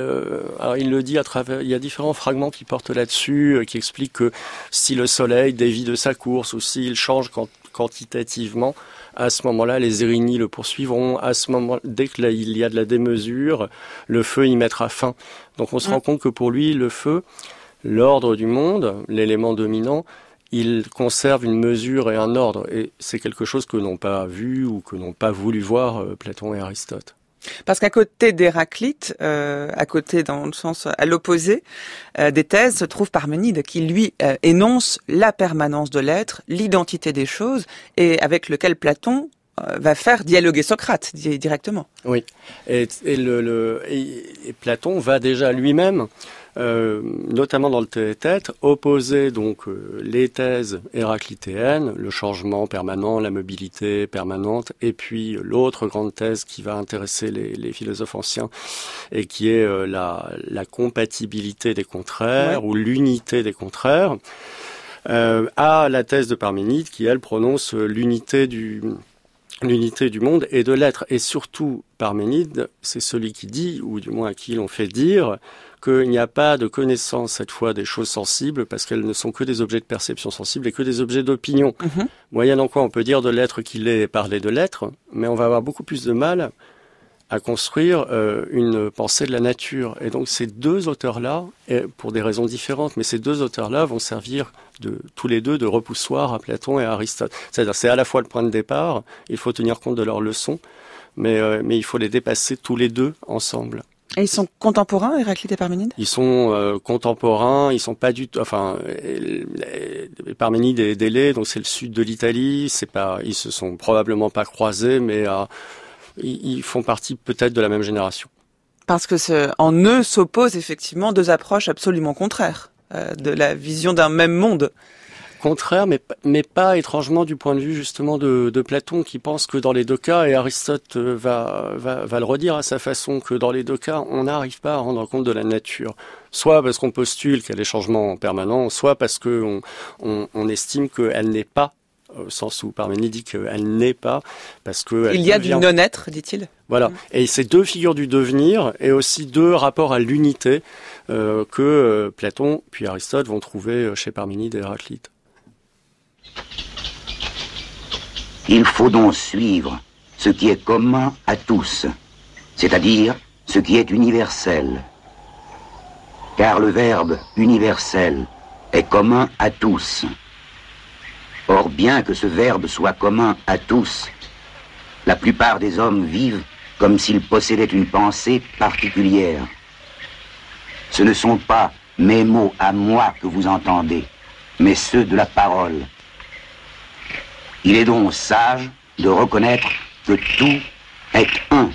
le dit à travers, il y a différents fragments qui portent là-dessus, qui expliquent que si le soleil dévie de sa course ou s'il change quantitativement, à ce moment-là, les Érinies le poursuivront. À ce moment, dès que il y a de la démesure, le feu y mettra fin. Donc on se rend compte que pour lui, le feu, l'ordre du monde, l'élément dominant, il conserve une mesure et un ordre. Et c'est quelque chose que n'ont pas vu ou que n'ont pas voulu voir Platon et Aristote. Parce qu'à côté d'Héraclite, à côté dans le sens à l'opposé des thèses, se trouve Parménide qui lui énonce la permanence de l'être, l'identité des choses, et avec lequel Platon va faire dialoguer Socrate directement. Oui, et Platon va déjà lui-même, notamment dans le Tête, opposer donc les thèses héraclitéennes, le changement permanent, la mobilité permanente, et puis l'autre grande thèse qui va intéresser les philosophes anciens et qui est la compatibilité des contraires ou l'unité des contraires, à la thèse de Parménide qui elle prononce l'unité du monde et de l'être. Et surtout, Parménide, c'est celui qui dit, ou du moins à qui l'on fait dire, qu'il n'y a pas de connaissance cette fois des choses sensibles parce qu'elles ne sont que des objets de perception sensible et que des objets d'opinion. Moyennant quoi on peut dire de l'être qu'il est et parler de l'être, mais on va avoir beaucoup plus de mal à construire une pensée de la nature. Et donc ces deux auteurs-là, pour des raisons différentes, mais ces deux auteurs-là vont servir tous les deux de repoussoir à Platon et à Aristote. C'est-à-dire c'est à la fois le point de départ, il faut tenir compte de leurs leçons, mais il faut les dépasser tous les deux ensemble. Et ils sont contemporains, Héraclite et Parménide? Ils sont contemporains, ils sont pas du tout. Enfin, Parménide est d'Élée, donc c'est le sud de l'Italie. Ils se sont probablement pas croisés, mais ils font partie peut-être de la même génération. Parce que en eux s'opposent effectivement deux approches absolument contraires de la vision d'un même monde. Contraire, mais pas étrangement du point de vue justement de Platon qui pense que dans les deux cas, et Aristote va le redire à sa façon, que dans les deux cas, on n'arrive pas à rendre compte de la nature. Soit parce qu'on postule qu'il y a des changements permanents, soit parce qu'on estime qu'elle n'est pas au sens où Parménide dit qu'elle n'est pas, parce que il y a du non-être, dit-il. Voilà. Et ces deux figures du devenir et aussi deux rapports à l'unité que Platon puis Aristote vont trouver chez Parménide et Héraclite. Il faut donc suivre ce qui est commun à tous, c'est-à-dire ce qui est universel. Car le verbe universel est commun à tous. Or, bien que ce verbe soit commun à tous, la plupart des hommes vivent comme s'ils possédaient une pensée particulière. Ce ne sont pas mes mots à moi que vous entendez, mais ceux de la parole. Il est donc sage de reconnaître que tout est un.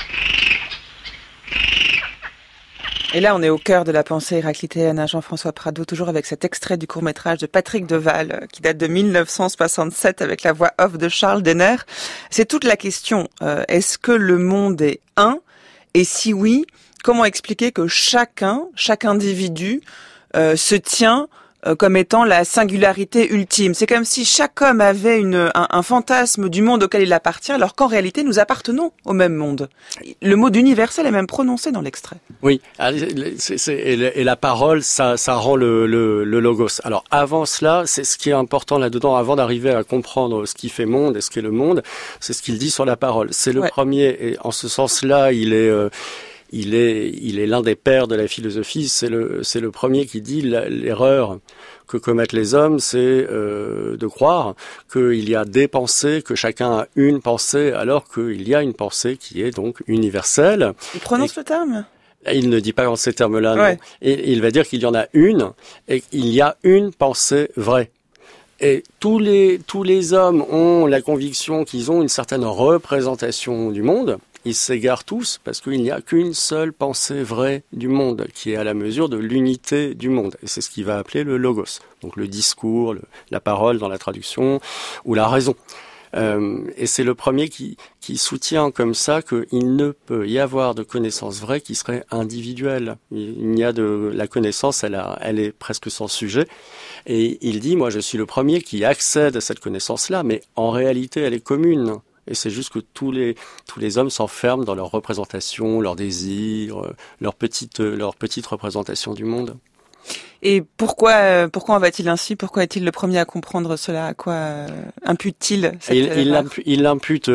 Et là, on est au cœur de la pensée héraclitéenne, Jean-François Prado, toujours avec cet extrait du court-métrage de Patrick Deval, qui date de 1967 avec la voix off de Charles Denner. C'est toute la question. Est-ce que le monde est un? Et si oui, comment expliquer que chaque individu se tient comme étant la singularité ultime? C'est comme si chaque homme avait un fantasme du monde auquel il appartient, alors qu'en réalité, nous appartenons au même monde. Le mot d'universel est même prononcé dans l'extrait. Oui, et la parole, ça rend le logos. Alors avant cela, c'est ce qui est important là-dedans, avant d'arriver à comprendre ce qui fait monde et ce qu'est le monde, c'est ce qu'il dit sur la parole. C'est le premier, et en ce sens-là, il est l'un des pères de la philosophie. C'est le premier qui dit l'erreur que commettent les hommes, c'est de croire qu'il y a des pensées, que chacun a une pensée, alors qu'il y a une pensée qui est donc universelle. Il prononce le terme? Il ne dit pas en ces termes-là, ouais. Non. Et il va dire qu'il y en a une, et qu'il y a une pensée vraie. Et tous les hommes ont la conviction qu'ils ont une certaine représentation du monde. Ils s'égarent tous parce qu'il n'y a qu'une seule pensée vraie du monde qui est à la mesure de l'unité du monde. Et c'est ce qu'il va appeler le logos. Donc le discours, la parole dans la traduction ou la raison. Et c'est le premier qui soutient comme ça qu'il ne peut y avoir de connaissance vraie qui serait individuelle. Il n'y a la connaissance, elle est presque sans sujet. Et il dit, moi je suis le premier qui accède à cette connaissance-là, mais en réalité elle est commune. Et c'est juste que tous les hommes s'enferment dans leur représentation, leurs désirs, leur petite représentation du monde. Et pourquoi en va-t-il ainsi? Pourquoi est-il le premier à comprendre cela? À quoi impute-t-il cette erreur? Il l'impute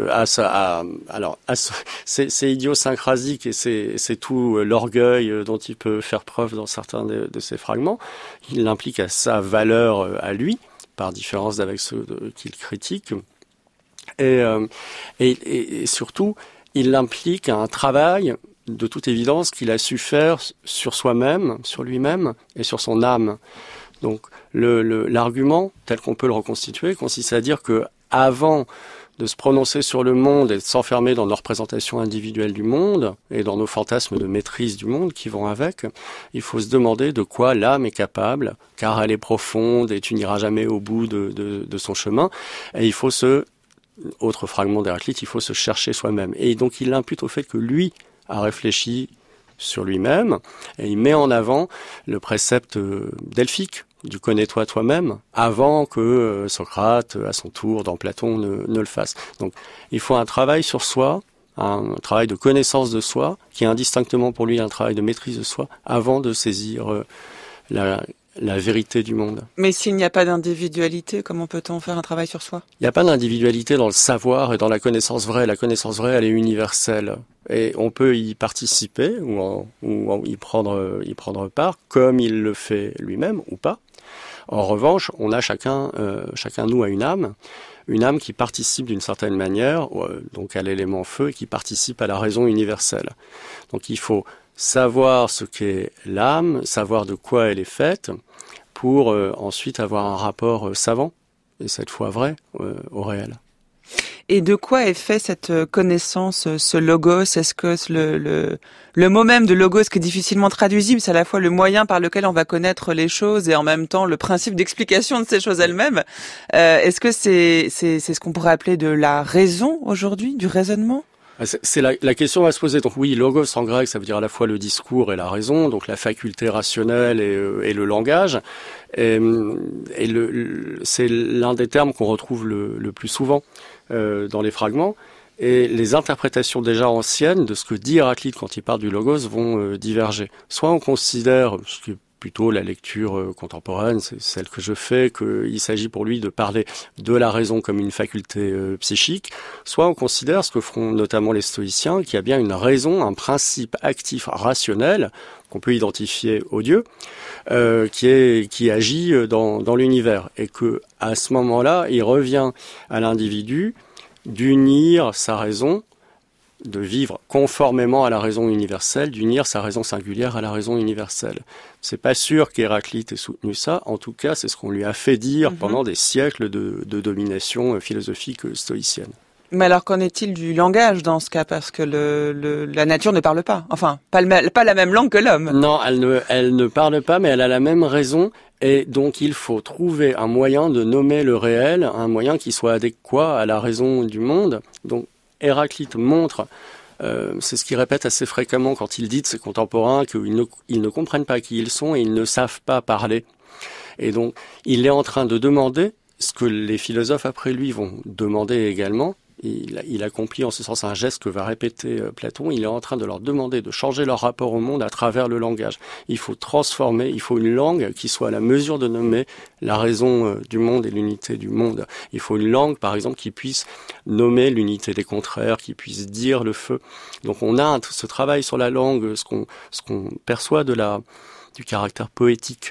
c'est idiosyncrasique et c'est tout l'orgueil dont il peut faire preuve dans certains de ses fragments. Il l'implique à sa valeur à lui, par différence d'avec ceux qu'il critique. Et surtout, il l'implique à un travail de toute évidence qu'il a su faire sur soi-même, sur lui-même et sur son âme. Donc l'argument, tel qu'on peut le reconstituer, consiste à dire que avant de se prononcer sur le monde et de s'enfermer dans nos représentations individuelles du monde et dans nos fantasmes de maîtrise du monde qui vont avec, il faut se demander de quoi l'âme est capable, car elle est profonde et tu n'iras jamais au bout de son chemin. Et il faut autre fragment d'Héraclite, il faut se chercher soi-même. Et donc il l'impute au fait que lui a réfléchi sur lui-même, et il met en avant le précepte delphique du connais-toi toi-même, avant que Socrate, à son tour, dans Platon, ne le fasse. Donc il faut un travail sur soi, un travail de connaissance de soi, qui est indistinctement pour lui un travail de maîtrise de soi, avant de saisir la vérité du monde. Mais s'il n'y a pas d'individualité, comment peut-on faire un travail sur soi? Il n'y a pas d'individualité dans le savoir et dans la connaissance vraie. La connaissance vraie, elle est universelle. Et on peut y participer ou y prendre part, comme il le fait lui-même ou pas. En revanche, on a chacun nous a une âme qui participe d'une certaine manière, donc à l'élément feu, et qui participe à la raison universelle. Donc il faut savoir ce qu'est l'âme, savoir de quoi elle est faite, pour ensuite avoir un rapport savant, et cette fois vrai, au réel. Et de quoi est fait cette connaissance, ce logos? Est-ce que le mot même de logos qui est difficilement traduisible, c'est à la fois le moyen par lequel on va connaître les choses et en même temps le principe d'explication de ces choses elles-mêmes? Est-ce que c'est ce qu'on pourrait appeler de la raison aujourd'hui, du raisonnement? C'est la question va se poser. Donc oui, logos en grec, ça veut dire à la fois le discours et la raison, donc la faculté rationnelle et le langage. C'est l'un des termes qu'on retrouve le plus souvent dans les fragments. Et les interprétations déjà anciennes de ce que dit Héraclite quand il parle du logos vont diverger. Soit on considère, ce qui est plutôt la lecture contemporaine, c'est celle que je fais, qu'il s'agit pour lui de parler de la raison comme une faculté psychique, soit on considère ce que feront notamment les stoïciens, qu'il y a bien une raison, un principe actif rationnel qu'on peut identifier au Dieu, qui agit dans l'univers, et que à ce moment-là, il revient à l'individu d'unir sa raison, de vivre conformément à la raison universelle, d'unir sa raison singulière à la raison universelle. C'est pas sûr qu'Héraclite ait soutenu ça. En tout cas, c'est ce qu'on lui a fait dire pendant des siècles de domination philosophique stoïcienne. Mais alors, qu'en est-il du langage dans ce cas? Parce que la nature ne parle pas. Enfin, pas la même langue que l'homme. Non, elle ne parle pas, mais elle a la même raison. Et donc, il faut trouver un moyen de nommer le réel, un moyen qui soit adéquat à la raison du monde. Donc, Héraclite montre, c'est ce qu'il répète assez fréquemment quand il dit de ses contemporains qu'ils ne comprennent pas qui ils sont et ils ne savent pas parler. Et donc, il est en train de demander ce que les philosophes après lui vont demander également. Il accomplit en ce sens un geste que va répéter Platon. Il est en train de leur demander de changer leur rapport au monde à travers le langage. Il faut transformer, il faut une langue qui soit à la mesure de nommer la raison du monde et l'unité du monde. Il faut une langue, par exemple, qui puisse nommer l'unité des contraires, qui puisse dire le feu. Donc on a ce travail sur la langue, ce qu'on perçoit du caractère poétique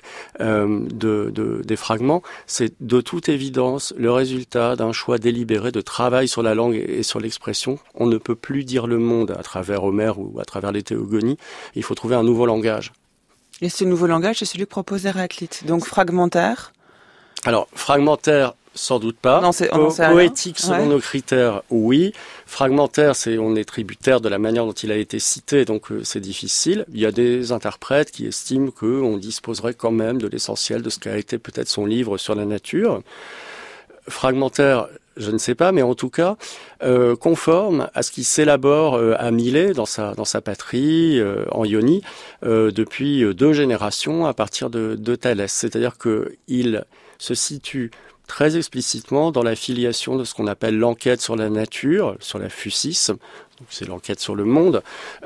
des fragments, c'est de toute évidence le résultat d'un choix délibéré de travail sur la langue et sur l'expression. On ne peut plus dire le monde à travers Homère ou à travers les théogonies. Il faut trouver un nouveau langage. Et ce nouveau langage, c'est celui que propose Héraclite. Donc fragmentaire. Alors, fragmentaire, sans doute pas. Poétique, selon nos critères, oui. Fragmentaire, on est tributaire de la manière dont il a été cité, donc c'est difficile. Il y a des interprètes qui estiment qu'on disposerait quand même de l'essentiel de ce qu'a été peut-être son livre sur la nature. Fragmentaire, je ne sais pas, mais en tout cas, conforme à ce qui s'élabore à Milet, dans sa patrie, en Ionie, depuis 2 générations à partir de Thalès. C'est-à-dire qu'il se situe très explicitement dans la filiation de ce qu'on appelle l'enquête sur la nature, sur la physis, donc c'est l'enquête sur le monde,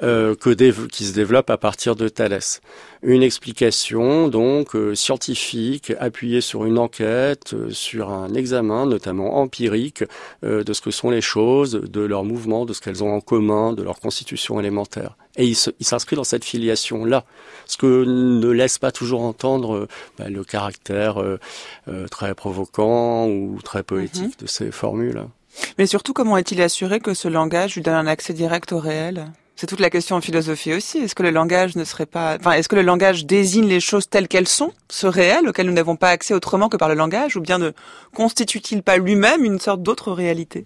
qui se développe à partir de Thalès. Une explication donc scientifique, appuyée sur une enquête, sur un examen notamment empirique de ce que sont les choses, de leurs mouvements, de ce qu'elles ont en commun, de leur constitution élémentaire. Et il s'inscrit dans cette filiation-là, ce que ne laisse pas toujours entendre le caractère très provoquant ou très poétique de ces formules. Mais surtout, comment est-il assuré que ce langage lui donne un accès direct au réel? C'est toute la question en philosophie aussi. Est-ce que le langage est-ce que le langage désigne les choses telles qu'elles sont, ce réel auquel nous n'avons pas accès autrement que par le langage, ou bien ne constitue-t-il pas lui-même une sorte d'autre réalité?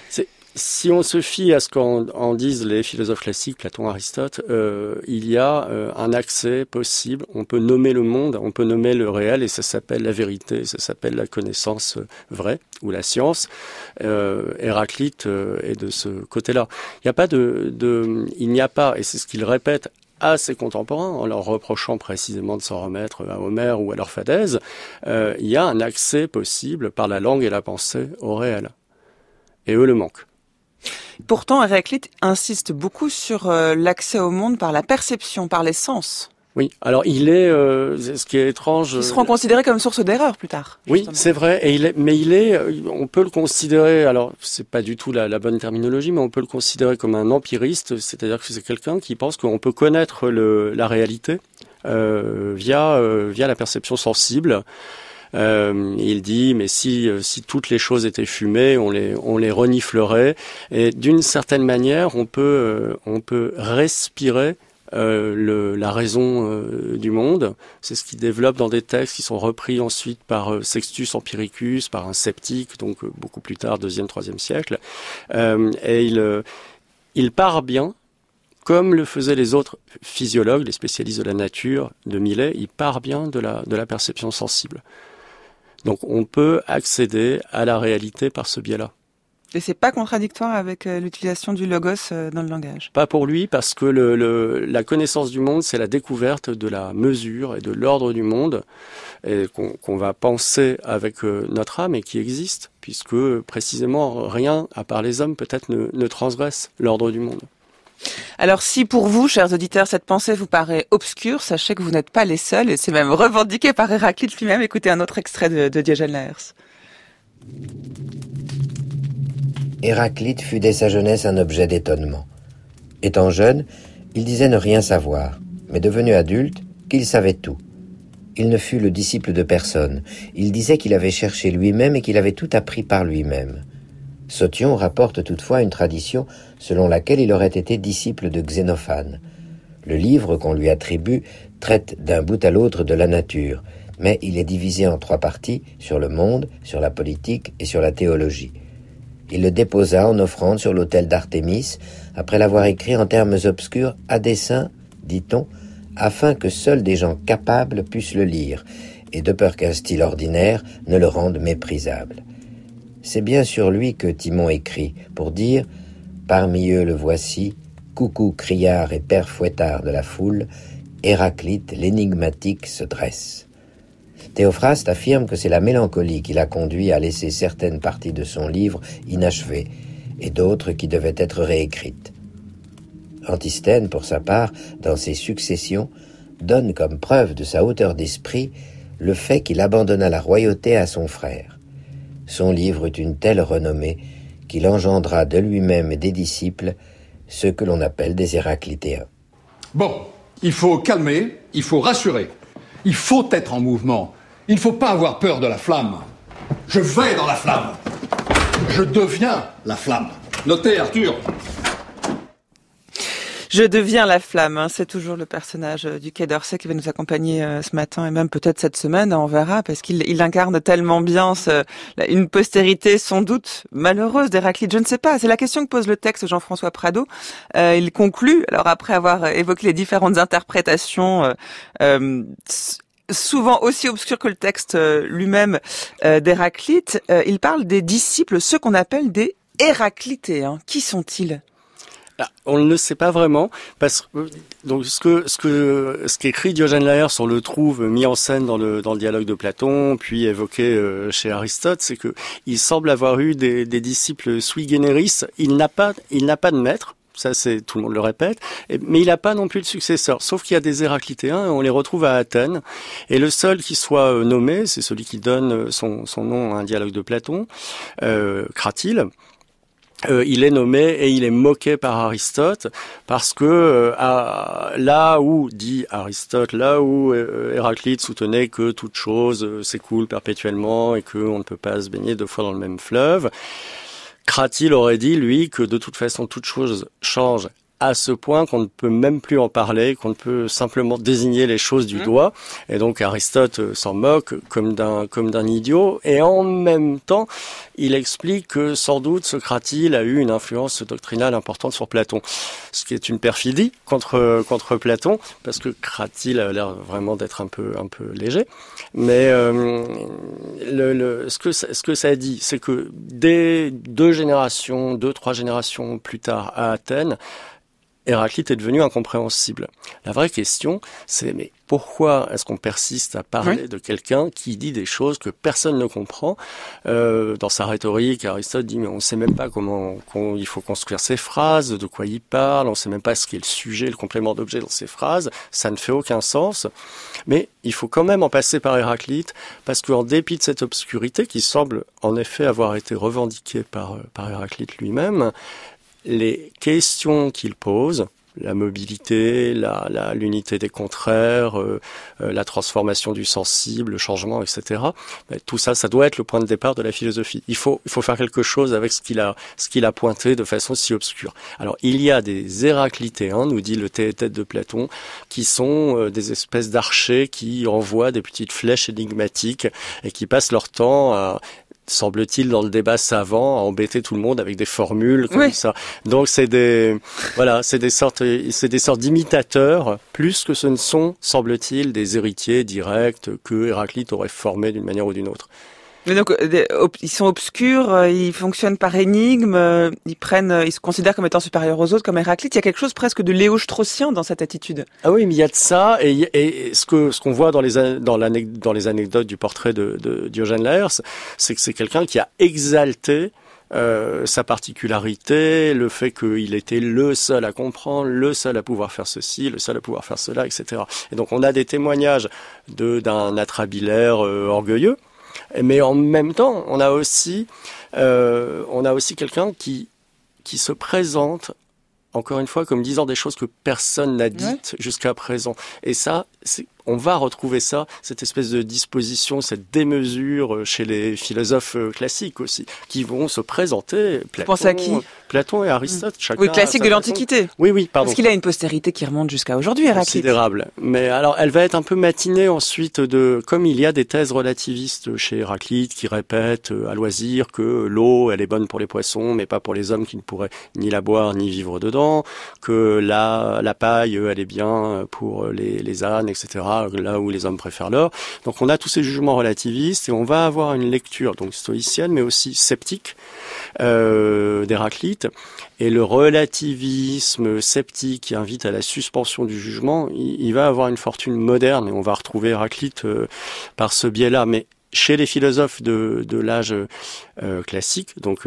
Si on se fie à ce qu'en disent les philosophes classiques, Platon, Aristote, il y a un accès possible. On peut nommer le monde, on peut nommer le réel, et ça s'appelle la vérité, ça s'appelle la connaissance vraie, ou la science. Héraclite est de ce côté-là. Il n'y a pas, et c'est ce qu'il répète à ses contemporains, en leur reprochant précisément de s'en remettre à Homère ou à leur Phadèse, il y a un accès possible par la langue et la pensée au réel. Et eux le manquent. Pourtant, Héraclite insiste beaucoup sur l'accès au monde par la perception, par les sens. Oui, alors il est, ce qui est étrange... Ils seront considérés comme source d'erreur plus tard. Oui, justement. C'est vrai, on peut le considérer, alors c'est pas du tout la bonne terminologie, mais on peut le considérer comme un empiriste, c'est-à-dire que c'est quelqu'un qui pense qu'on peut connaître la réalité via la perception sensible. Il dit, mais si toutes les choses étaient fumées, on les reniflerait. Et d'une certaine manière, on peut respirer la raison du monde. C'est ce qu'il développe dans des textes qui sont repris ensuite par Sextus Empiricus, par un sceptique, donc beaucoup plus tard, 2e, 3e siècle. Et il part bien, comme le faisaient les autres physiologues, les spécialistes de la nature de Milet, il part bien de la perception sensible. Donc on peut accéder à la réalité par ce biais-là. Et c'est pas contradictoire avec l'utilisation du logos dans le langage. Pas pour lui, parce que la connaissance du monde, c'est la découverte de la mesure et de l'ordre du monde, et qu'on va penser avec notre âme et qui existe, puisque précisément rien, à part les hommes, peut-être ne transgresse l'ordre du monde. Alors si pour vous, chers auditeurs, cette pensée vous paraît obscure, sachez que vous n'êtes pas les seuls, et c'est même revendiqué par Héraclite lui-même. Écoutez un autre extrait de Diogène Laërce. Héraclite fut dès sa jeunesse un objet d'étonnement. Étant jeune, il disait ne rien savoir, mais devenu adulte, qu'il savait tout. Il ne fut le disciple de personne. Il disait qu'il avait cherché lui-même et qu'il avait tout appris par lui-même. Sotion rapporte toutefois une tradition selon laquelle il aurait été disciple de Xénophane. Le livre qu'on lui attribue traite d'un bout à l'autre de la nature, mais il est divisé en 3 parties, sur le monde, sur la politique et sur la théologie. Il le déposa en offrande sur l'autel d'Artémis, après l'avoir écrit en termes obscurs à dessein, dit-on, afin que seuls des gens capables puissent le lire, et de peur qu'un style ordinaire ne le rende méprisable. C'est bien sur lui que Timon écrit, pour dire « Parmi eux le voici, coucou criard et père fouettard de la foule, Héraclite l'énigmatique se dresse. » Théophraste affirme que c'est la mélancolie qui l'a conduit à laisser certaines parties de son livre inachevées et d'autres qui devaient être réécrites. Antisthène, pour sa part, dans ses Successions, donne comme preuve de sa hauteur d'esprit le fait qu'il abandonna la royauté à son frère. Son livre eut une telle renommée qu'il engendra de lui-même et des disciples ceux que l'on appelle des Héraclitéens. Bon, il faut calmer, il faut rassurer, il faut être en mouvement, il ne faut pas avoir peur de la flamme. Je vais dans la flamme, je deviens la flamme. Notez, Arthur. Je deviens la flamme, c'est toujours le personnage du Quai d'Orsay qui va nous accompagner ce matin et même peut-être cette semaine, on verra, parce qu'il incarne tellement bien une postérité sans doute malheureuse d'Héraclite. Je ne sais pas, c'est la question que pose le texte Jean-François Prado. Il conclut, alors après avoir évoqué les différentes interprétations souvent aussi obscures que le texte lui-même d'Héraclite, il parle des disciples, ceux qu'on appelle des Héraclitéens. Qui sont-ils ? On ne le sait pas vraiment, parce que donc ce qu'écrit Diogène Laërce, on le trouve mis en scène dans le dialogue de Platon, puis évoqué chez Aristote, c'est que il semble avoir eu des disciples sui generis. Il n'a pas de maître. Ça, tout le monde le répète, mais il n'a pas non plus de successeur. Sauf qu'il y a des Héraclitéens, et on les retrouve à Athènes. Et le seul qui soit nommé, c'est celui qui donne son nom à un dialogue de Platon, Cratyle. Il est nommé et il est moqué par Aristote parce que là où, dit Aristote, là où Héraclite soutenait que toute chose s'écoule perpétuellement et qu'on ne peut pas se baigner 2 fois dans le même fleuve, Cratyle aurait dit, lui, que de toute façon toute chose change à ce point qu'on ne peut même plus en parler, qu'on ne peut simplement désigner les choses du doigt. Et donc Aristote s'en moque comme d'un idiot. Et en même temps, il explique que sans doute ce Cratyle a eu une influence doctrinale importante sur Platon. Ce qui est une perfidie contre Platon, parce que Cratyle a l'air vraiment d'être un peu léger. Mais ce que ça dit, c'est que dès 2, 3 générations plus tard à Athènes, Héraclite est devenu incompréhensible. La vraie question, c'est mais pourquoi est-ce qu'on persiste à parler de quelqu'un qui dit des choses que personne ne comprend? Dans sa rhétorique, Aristote dit mais on ne sait même pas comment il faut construire ses phrases, de quoi il parle, on ne sait même pas ce qu'est le sujet, le complément d'objet dans ses phrases, ça ne fait aucun sens. Mais il faut quand même en passer par Héraclite, parce qu'en dépit de cette obscurité qui semble en effet avoir été revendiquée par Héraclite lui-même, les questions qu'il pose, la mobilité, l'unité des contraires, la transformation du sensible, le changement, etc. Tout ça, ça doit être le point de départ de la philosophie. Il faut faire quelque chose avec ce qu'il a pointé de façon si obscure. Alors, il y a des Héraclitéens, nous dit le Théétète de Platon, qui sont des espèces d'archers qui envoient des petites flèches énigmatiques et qui passent leur temps à, semble-t-il, dans le débat savant, à embêter tout le monde avec des formules comme ça. Donc c'est des sortes d'imitateurs, plus que ce ne sont, semble-t-il, des héritiers directs que Héraclite aurait formés d'une manière ou d'une autre. Mais donc, ils sont obscurs, ils fonctionnent par énigme, ils se considèrent comme étant supérieurs aux autres, comme Héraclite. Il y a quelque chose presque de léo-straussien dans cette attitude. Ah oui, mais il y a de ça, et ce qu'on voit dans les anecdotes du portrait de Diogène Laërce, c'est que c'est quelqu'un qui a exalté sa particularité, le fait qu'il était le seul à comprendre, le seul à pouvoir faire ceci, le seul à pouvoir faire cela, etc. Et donc on a des témoignages d'un atrabilaire orgueilleux, mais en même temps on a aussi quelqu'un qui se présente encore une fois comme disant des choses que personne n'a dites jusqu'à présent. Et ça, on va retrouver ça, cette espèce de disposition, cette démesure chez les philosophes classiques aussi, qui vont se présenter. Platon, pense à qui ? Platon et Aristote, chacun. Oui, classique de l'Antiquité. Oui, pardon. Parce qu'il a une postérité qui remonte jusqu'à aujourd'hui, Héraclite. Considérable. Mais alors, elle va être un peu matinée ensuite comme il y a des thèses relativistes chez Héraclite qui répètent à loisir que l'eau, elle est bonne pour les poissons, mais pas pour les hommes qui ne pourraient ni la boire ni vivre dedans, que la paille, elle est bien pour les ânes, etc., là où les hommes préfèrent l'or. Donc on a tous ces jugements relativistes et on va avoir une lecture donc stoïcienne mais aussi sceptique d'Héraclite. Et le relativisme sceptique qui invite à la suspension du jugement, il va avoir une fortune moderne et on va retrouver Héraclite par ce biais-là. Mais chez les philosophes de l'âge classique, donc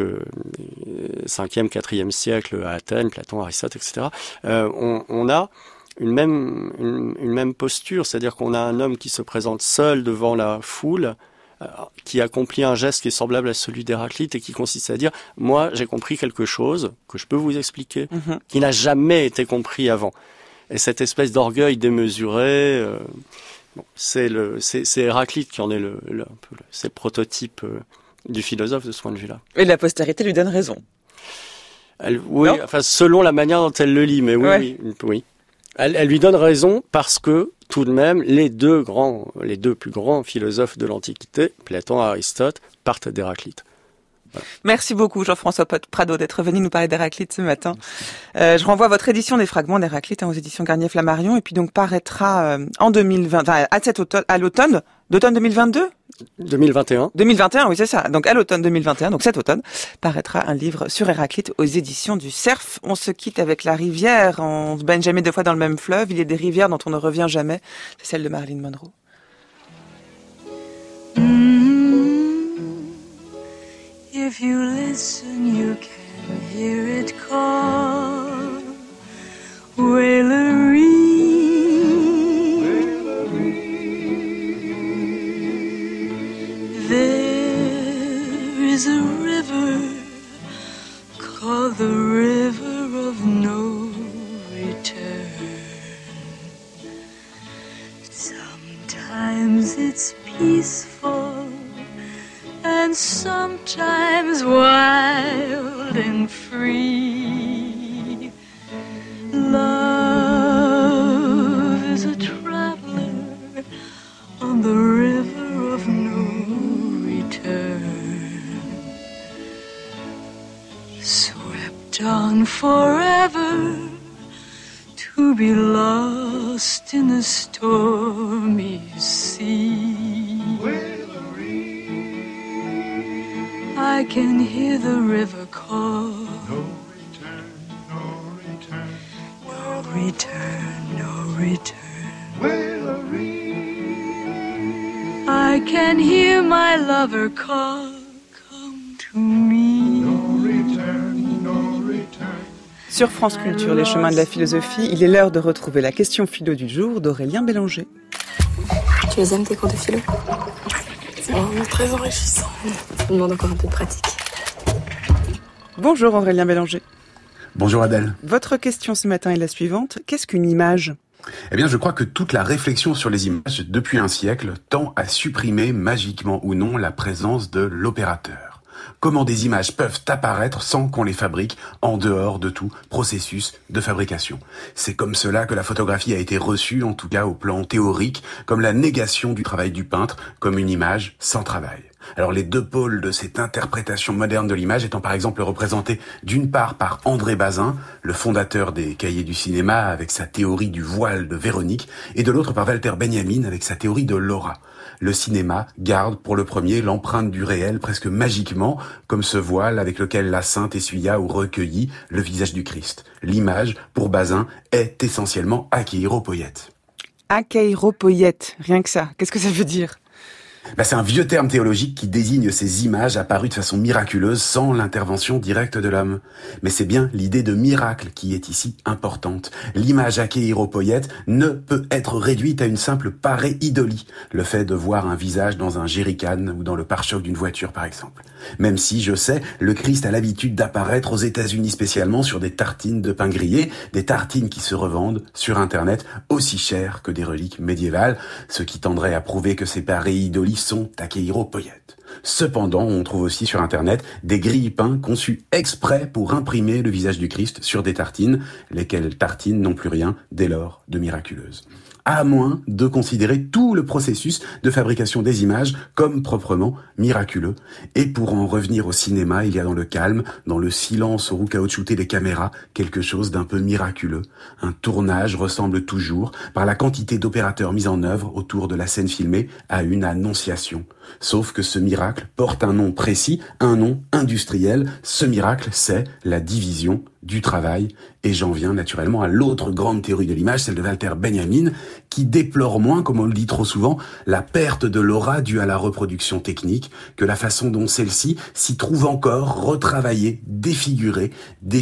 5e, 4e siècle à Athènes, Platon, Aristote, etc., on a une même posture, c'est-à-dire qu'on a un homme qui se présente seul devant la foule, qui accomplit un geste qui est semblable à celui d'Héraclite et qui consiste à dire « Moi, j'ai compris quelque chose que je peux vous expliquer, qui n'a jamais été compris avant. » Et cette espèce d'orgueil démesuré, c'est Héraclite qui en est c'est le prototype du philosophe de ce point de vue-là. Et la postérité lui donne raison. Selon la manière dont elle le lit, mais oui. Elle lui donne raison parce que, tout de même, les deux plus grands philosophes de l'Antiquité, Platon et Aristote, partent d'Héraclite. Voilà. Merci beaucoup Jean-François Prado d'être venu nous parler d'Héraclite ce matin. Je renvoie à votre édition des fragments d'Héraclite aux éditions Garnier-Flammarion et puis donc paraîtra en 2020, à l'automne d'automne 2022 2021. 2021, oui, c'est ça. Donc, à l'automne 2021, donc cet automne, paraîtra un livre sur Héraclite aux éditions du Cerf. On se quitte avec la rivière. On se baigne jamais deux fois dans le même fleuve. Il y a des rivières dont on ne revient jamais. C'est celle de Marilyn Monroe. If you listen, you can hear it call. Wailery. There is a river called the river of no return. Sometimes it's peaceful and sometimes wild and free. Love is a traveler on the river of no swept on forever to be lost in the stormy sea. I can hear the river call. No return, no return. No return, no return. I can hear my lover call. Come to me. No return, no return. Sur France Culture, les chemins de la philosophie, il est l'heure de retrouver la question philo du jour d'Aurélien Bélanger. Tu les aimes tes cours de philo? C'est vraiment très enrichissant. Ça me demande encore un peu de pratique. Bonjour Aurélien Bélanger. Bonjour Adèle. Votre question ce matin est la suivante. Qu'est-ce qu'une image ? Eh bien, je crois que toute la réflexion sur les images depuis un siècle tend à supprimer, magiquement ou non, la présence de l'opérateur. Comment des images peuvent apparaître sans qu'on les fabrique en dehors de tout processus de fabrication. C'est comme cela que la photographie a été reçue, en tout cas au plan théorique, comme la négation du travail du peintre, comme une image sans travail. Alors les deux pôles de cette interprétation moderne de l'image étant par exemple représentés d'une part par André Bazin, le fondateur des Cahiers du cinéma avec sa théorie du voile de Véronique, et de l'autre par Walter Benjamin avec sa théorie de l'aura. le cinéma garde pour le premier l'empreinte du réel presque magiquement, comme ce voile avec lequel la sainte essuya ou recueillit le visage du Christ. L'image, pour Bazin, est essentiellement akeiropoiète. Akeiropoiète, rien que ça. Qu'est-ce que ça veut dire ? C'est un vieux terme théologique qui désigne ces images apparues de façon miraculeuse sans l'intervention directe de l'homme. Mais c'est bien l'idée de miracle qui est ici importante. L'image akeiropoiète ne peut être réduite à une simple pareidolie, le fait de voir un visage dans un jerrycan ou dans le pare-choc d'une voiture par exemple. Même si, je sais, le Christ a l'habitude d'apparaître aux États-Unis spécialement sur des tartines de pain grillé, des tartines qui se revendent sur Internet aussi chères que des reliques médiévales, ce qui tendrait à prouver que ces pareidolies sont akeiropoiètes. Cependant, on trouve aussi sur Internet des grille-pains conçus exprès pour imprimer le visage du Christ sur des tartines, lesquelles tartines n'ont plus rien dès lors de miraculeuse. À moins de considérer tout le processus de fabrication des images comme proprement miraculeux. Et pour en revenir au cinéma, il y a dans le calme, dans le silence au roux caoutchouté des caméras, quelque chose d'un peu miraculeux. Un tournage ressemble toujours, par la quantité d'opérateurs mis en œuvre autour de la scène filmée, à une annonciation. Sauf que ce miracle porte un nom précis, un nom industriel. Ce miracle, c'est la division du travail. Et j'en viens naturellement à l'autre grande théorie de l'image, celle de Walter Benjamin, qui déplore moins, comme on le dit trop souvent, la perte de l'aura due à la reproduction technique, que la façon dont celle-ci s'y trouve encore retravaillée, défigurée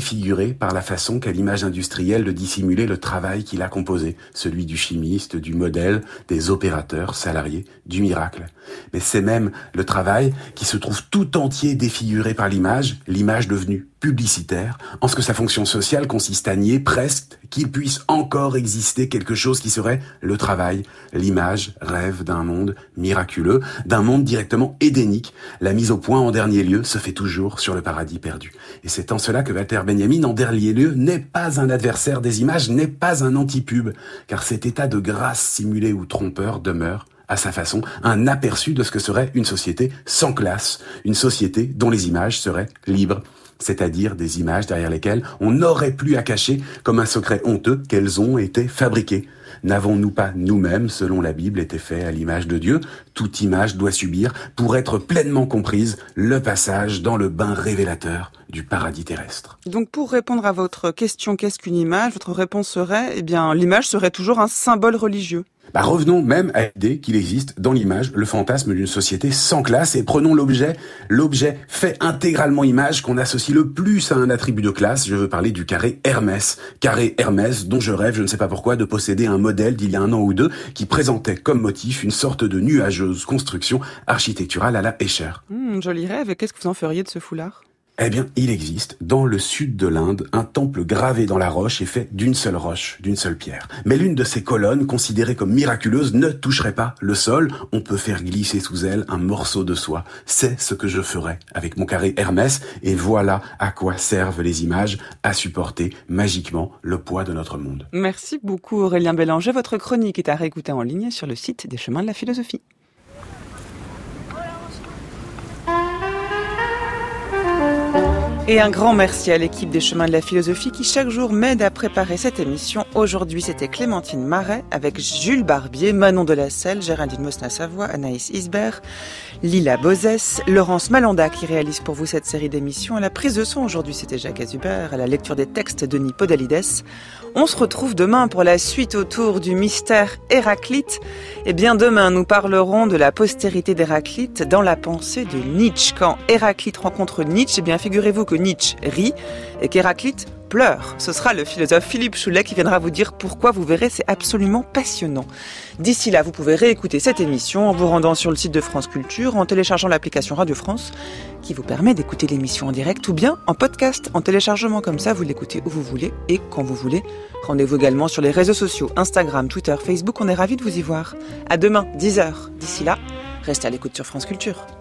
par la façon qu'a l'image industrielle de dissimuler le travail qui l'a composé, celui du chimiste, du modèle, des opérateurs salariés, du miracle. Mais c'est même le travail qui se trouve tout entier défiguré par l'image devenue publicitaire, en ce que sa fonction sociale consiste à nier presque qu'il puisse encore exister quelque chose qui serait le travail. L'image rêve d'un monde miraculeux, d'un monde directement édénique. La mise au point en dernier lieu se fait toujours sur le paradis perdu. Et c'est en cela que Walter Benjamin, en dernier lieu, n'est pas un adversaire des images, n'est pas un anti-pub, car cet état de grâce simulé ou trompeur demeure, à sa façon, un aperçu de ce que serait une société sans classe, une société dont les images seraient libres, c'est-à-dire des images derrière lesquelles on n'aurait plus à cacher comme un secret honteux qu'elles ont été fabriquées. N'avons-nous pas nous-mêmes, selon la Bible, été faits à l'image de Dieu ? Toute image doit subir, pour être pleinement comprise, le passage dans le bain révélateur du paradis terrestre. Donc pour répondre à votre question, qu'est-ce qu'une image ? Votre réponse serait, l'image serait toujours un symbole religieux. Revenons même à l'idée qu'il existe dans l'image le fantasme d'une société sans classe et prenons l'objet fait intégralement image qu'on associe le plus à un attribut de classe. Je veux parler du carré Hermès. Carré Hermès dont je rêve, je ne sais pas pourquoi, de posséder un modèle d'il y a 1 an ou 2 qui présentait comme motif une sorte de nuageuse construction architecturale à la Escher. Joli rêve, et qu'est-ce que vous en feriez de ce foulard ? Il existe, dans le sud de l'Inde, un temple gravé dans la roche et fait d'une seule roche, d'une seule pierre. Mais l'une de ces colonnes, considérée comme miraculeuse, ne toucherait pas le sol. On peut faire glisser sous elle un morceau de soie. C'est ce que je ferais avec mon carré Hermès, et voilà à quoi servent les images, à supporter magiquement le poids de notre monde. Merci beaucoup Aurélien Bélanger. Votre chronique est à réécouter en ligne sur le site des Chemins de la Philosophie. Et un grand merci à l'équipe des Chemins de la Philosophie qui chaque jour m'aide à préparer cette émission. Aujourd'hui, c'était Clémentine Marais avec Jules Barbier, Manon Delacelle, Géraldine Mosna-Savoie, Anaïs Isbert, Lila Bozès, Laurence Malanda qui réalise pour vous cette série d'émissions. À la prise de son aujourd'hui, c'était Jacques Azubert, à la lecture des textes, Denis Podalides. On se retrouve demain pour la suite autour du mystère Héraclite. Et bien demain, nous parlerons de la postérité d'Héraclite dans la pensée de Nietzsche. Quand Héraclite rencontre Nietzsche, figurez-vous que Nietzsche rit et qu'Héraclite pleure. Ce sera le philosophe Philippe Choulet qui viendra vous dire pourquoi. Vous verrez, c'est absolument passionnant. D'ici là, vous pouvez réécouter cette émission en vous rendant sur le site de France Culture, en téléchargeant l'application Radio France qui vous permet d'écouter l'émission en direct ou bien en podcast, en téléchargement comme ça, vous l'écoutez où vous voulez et quand vous voulez. Rendez-vous également sur les réseaux sociaux, Instagram, Twitter, Facebook, on est ravis de vous y voir. À demain, 10h. D'ici là, restez à l'écoute sur France Culture.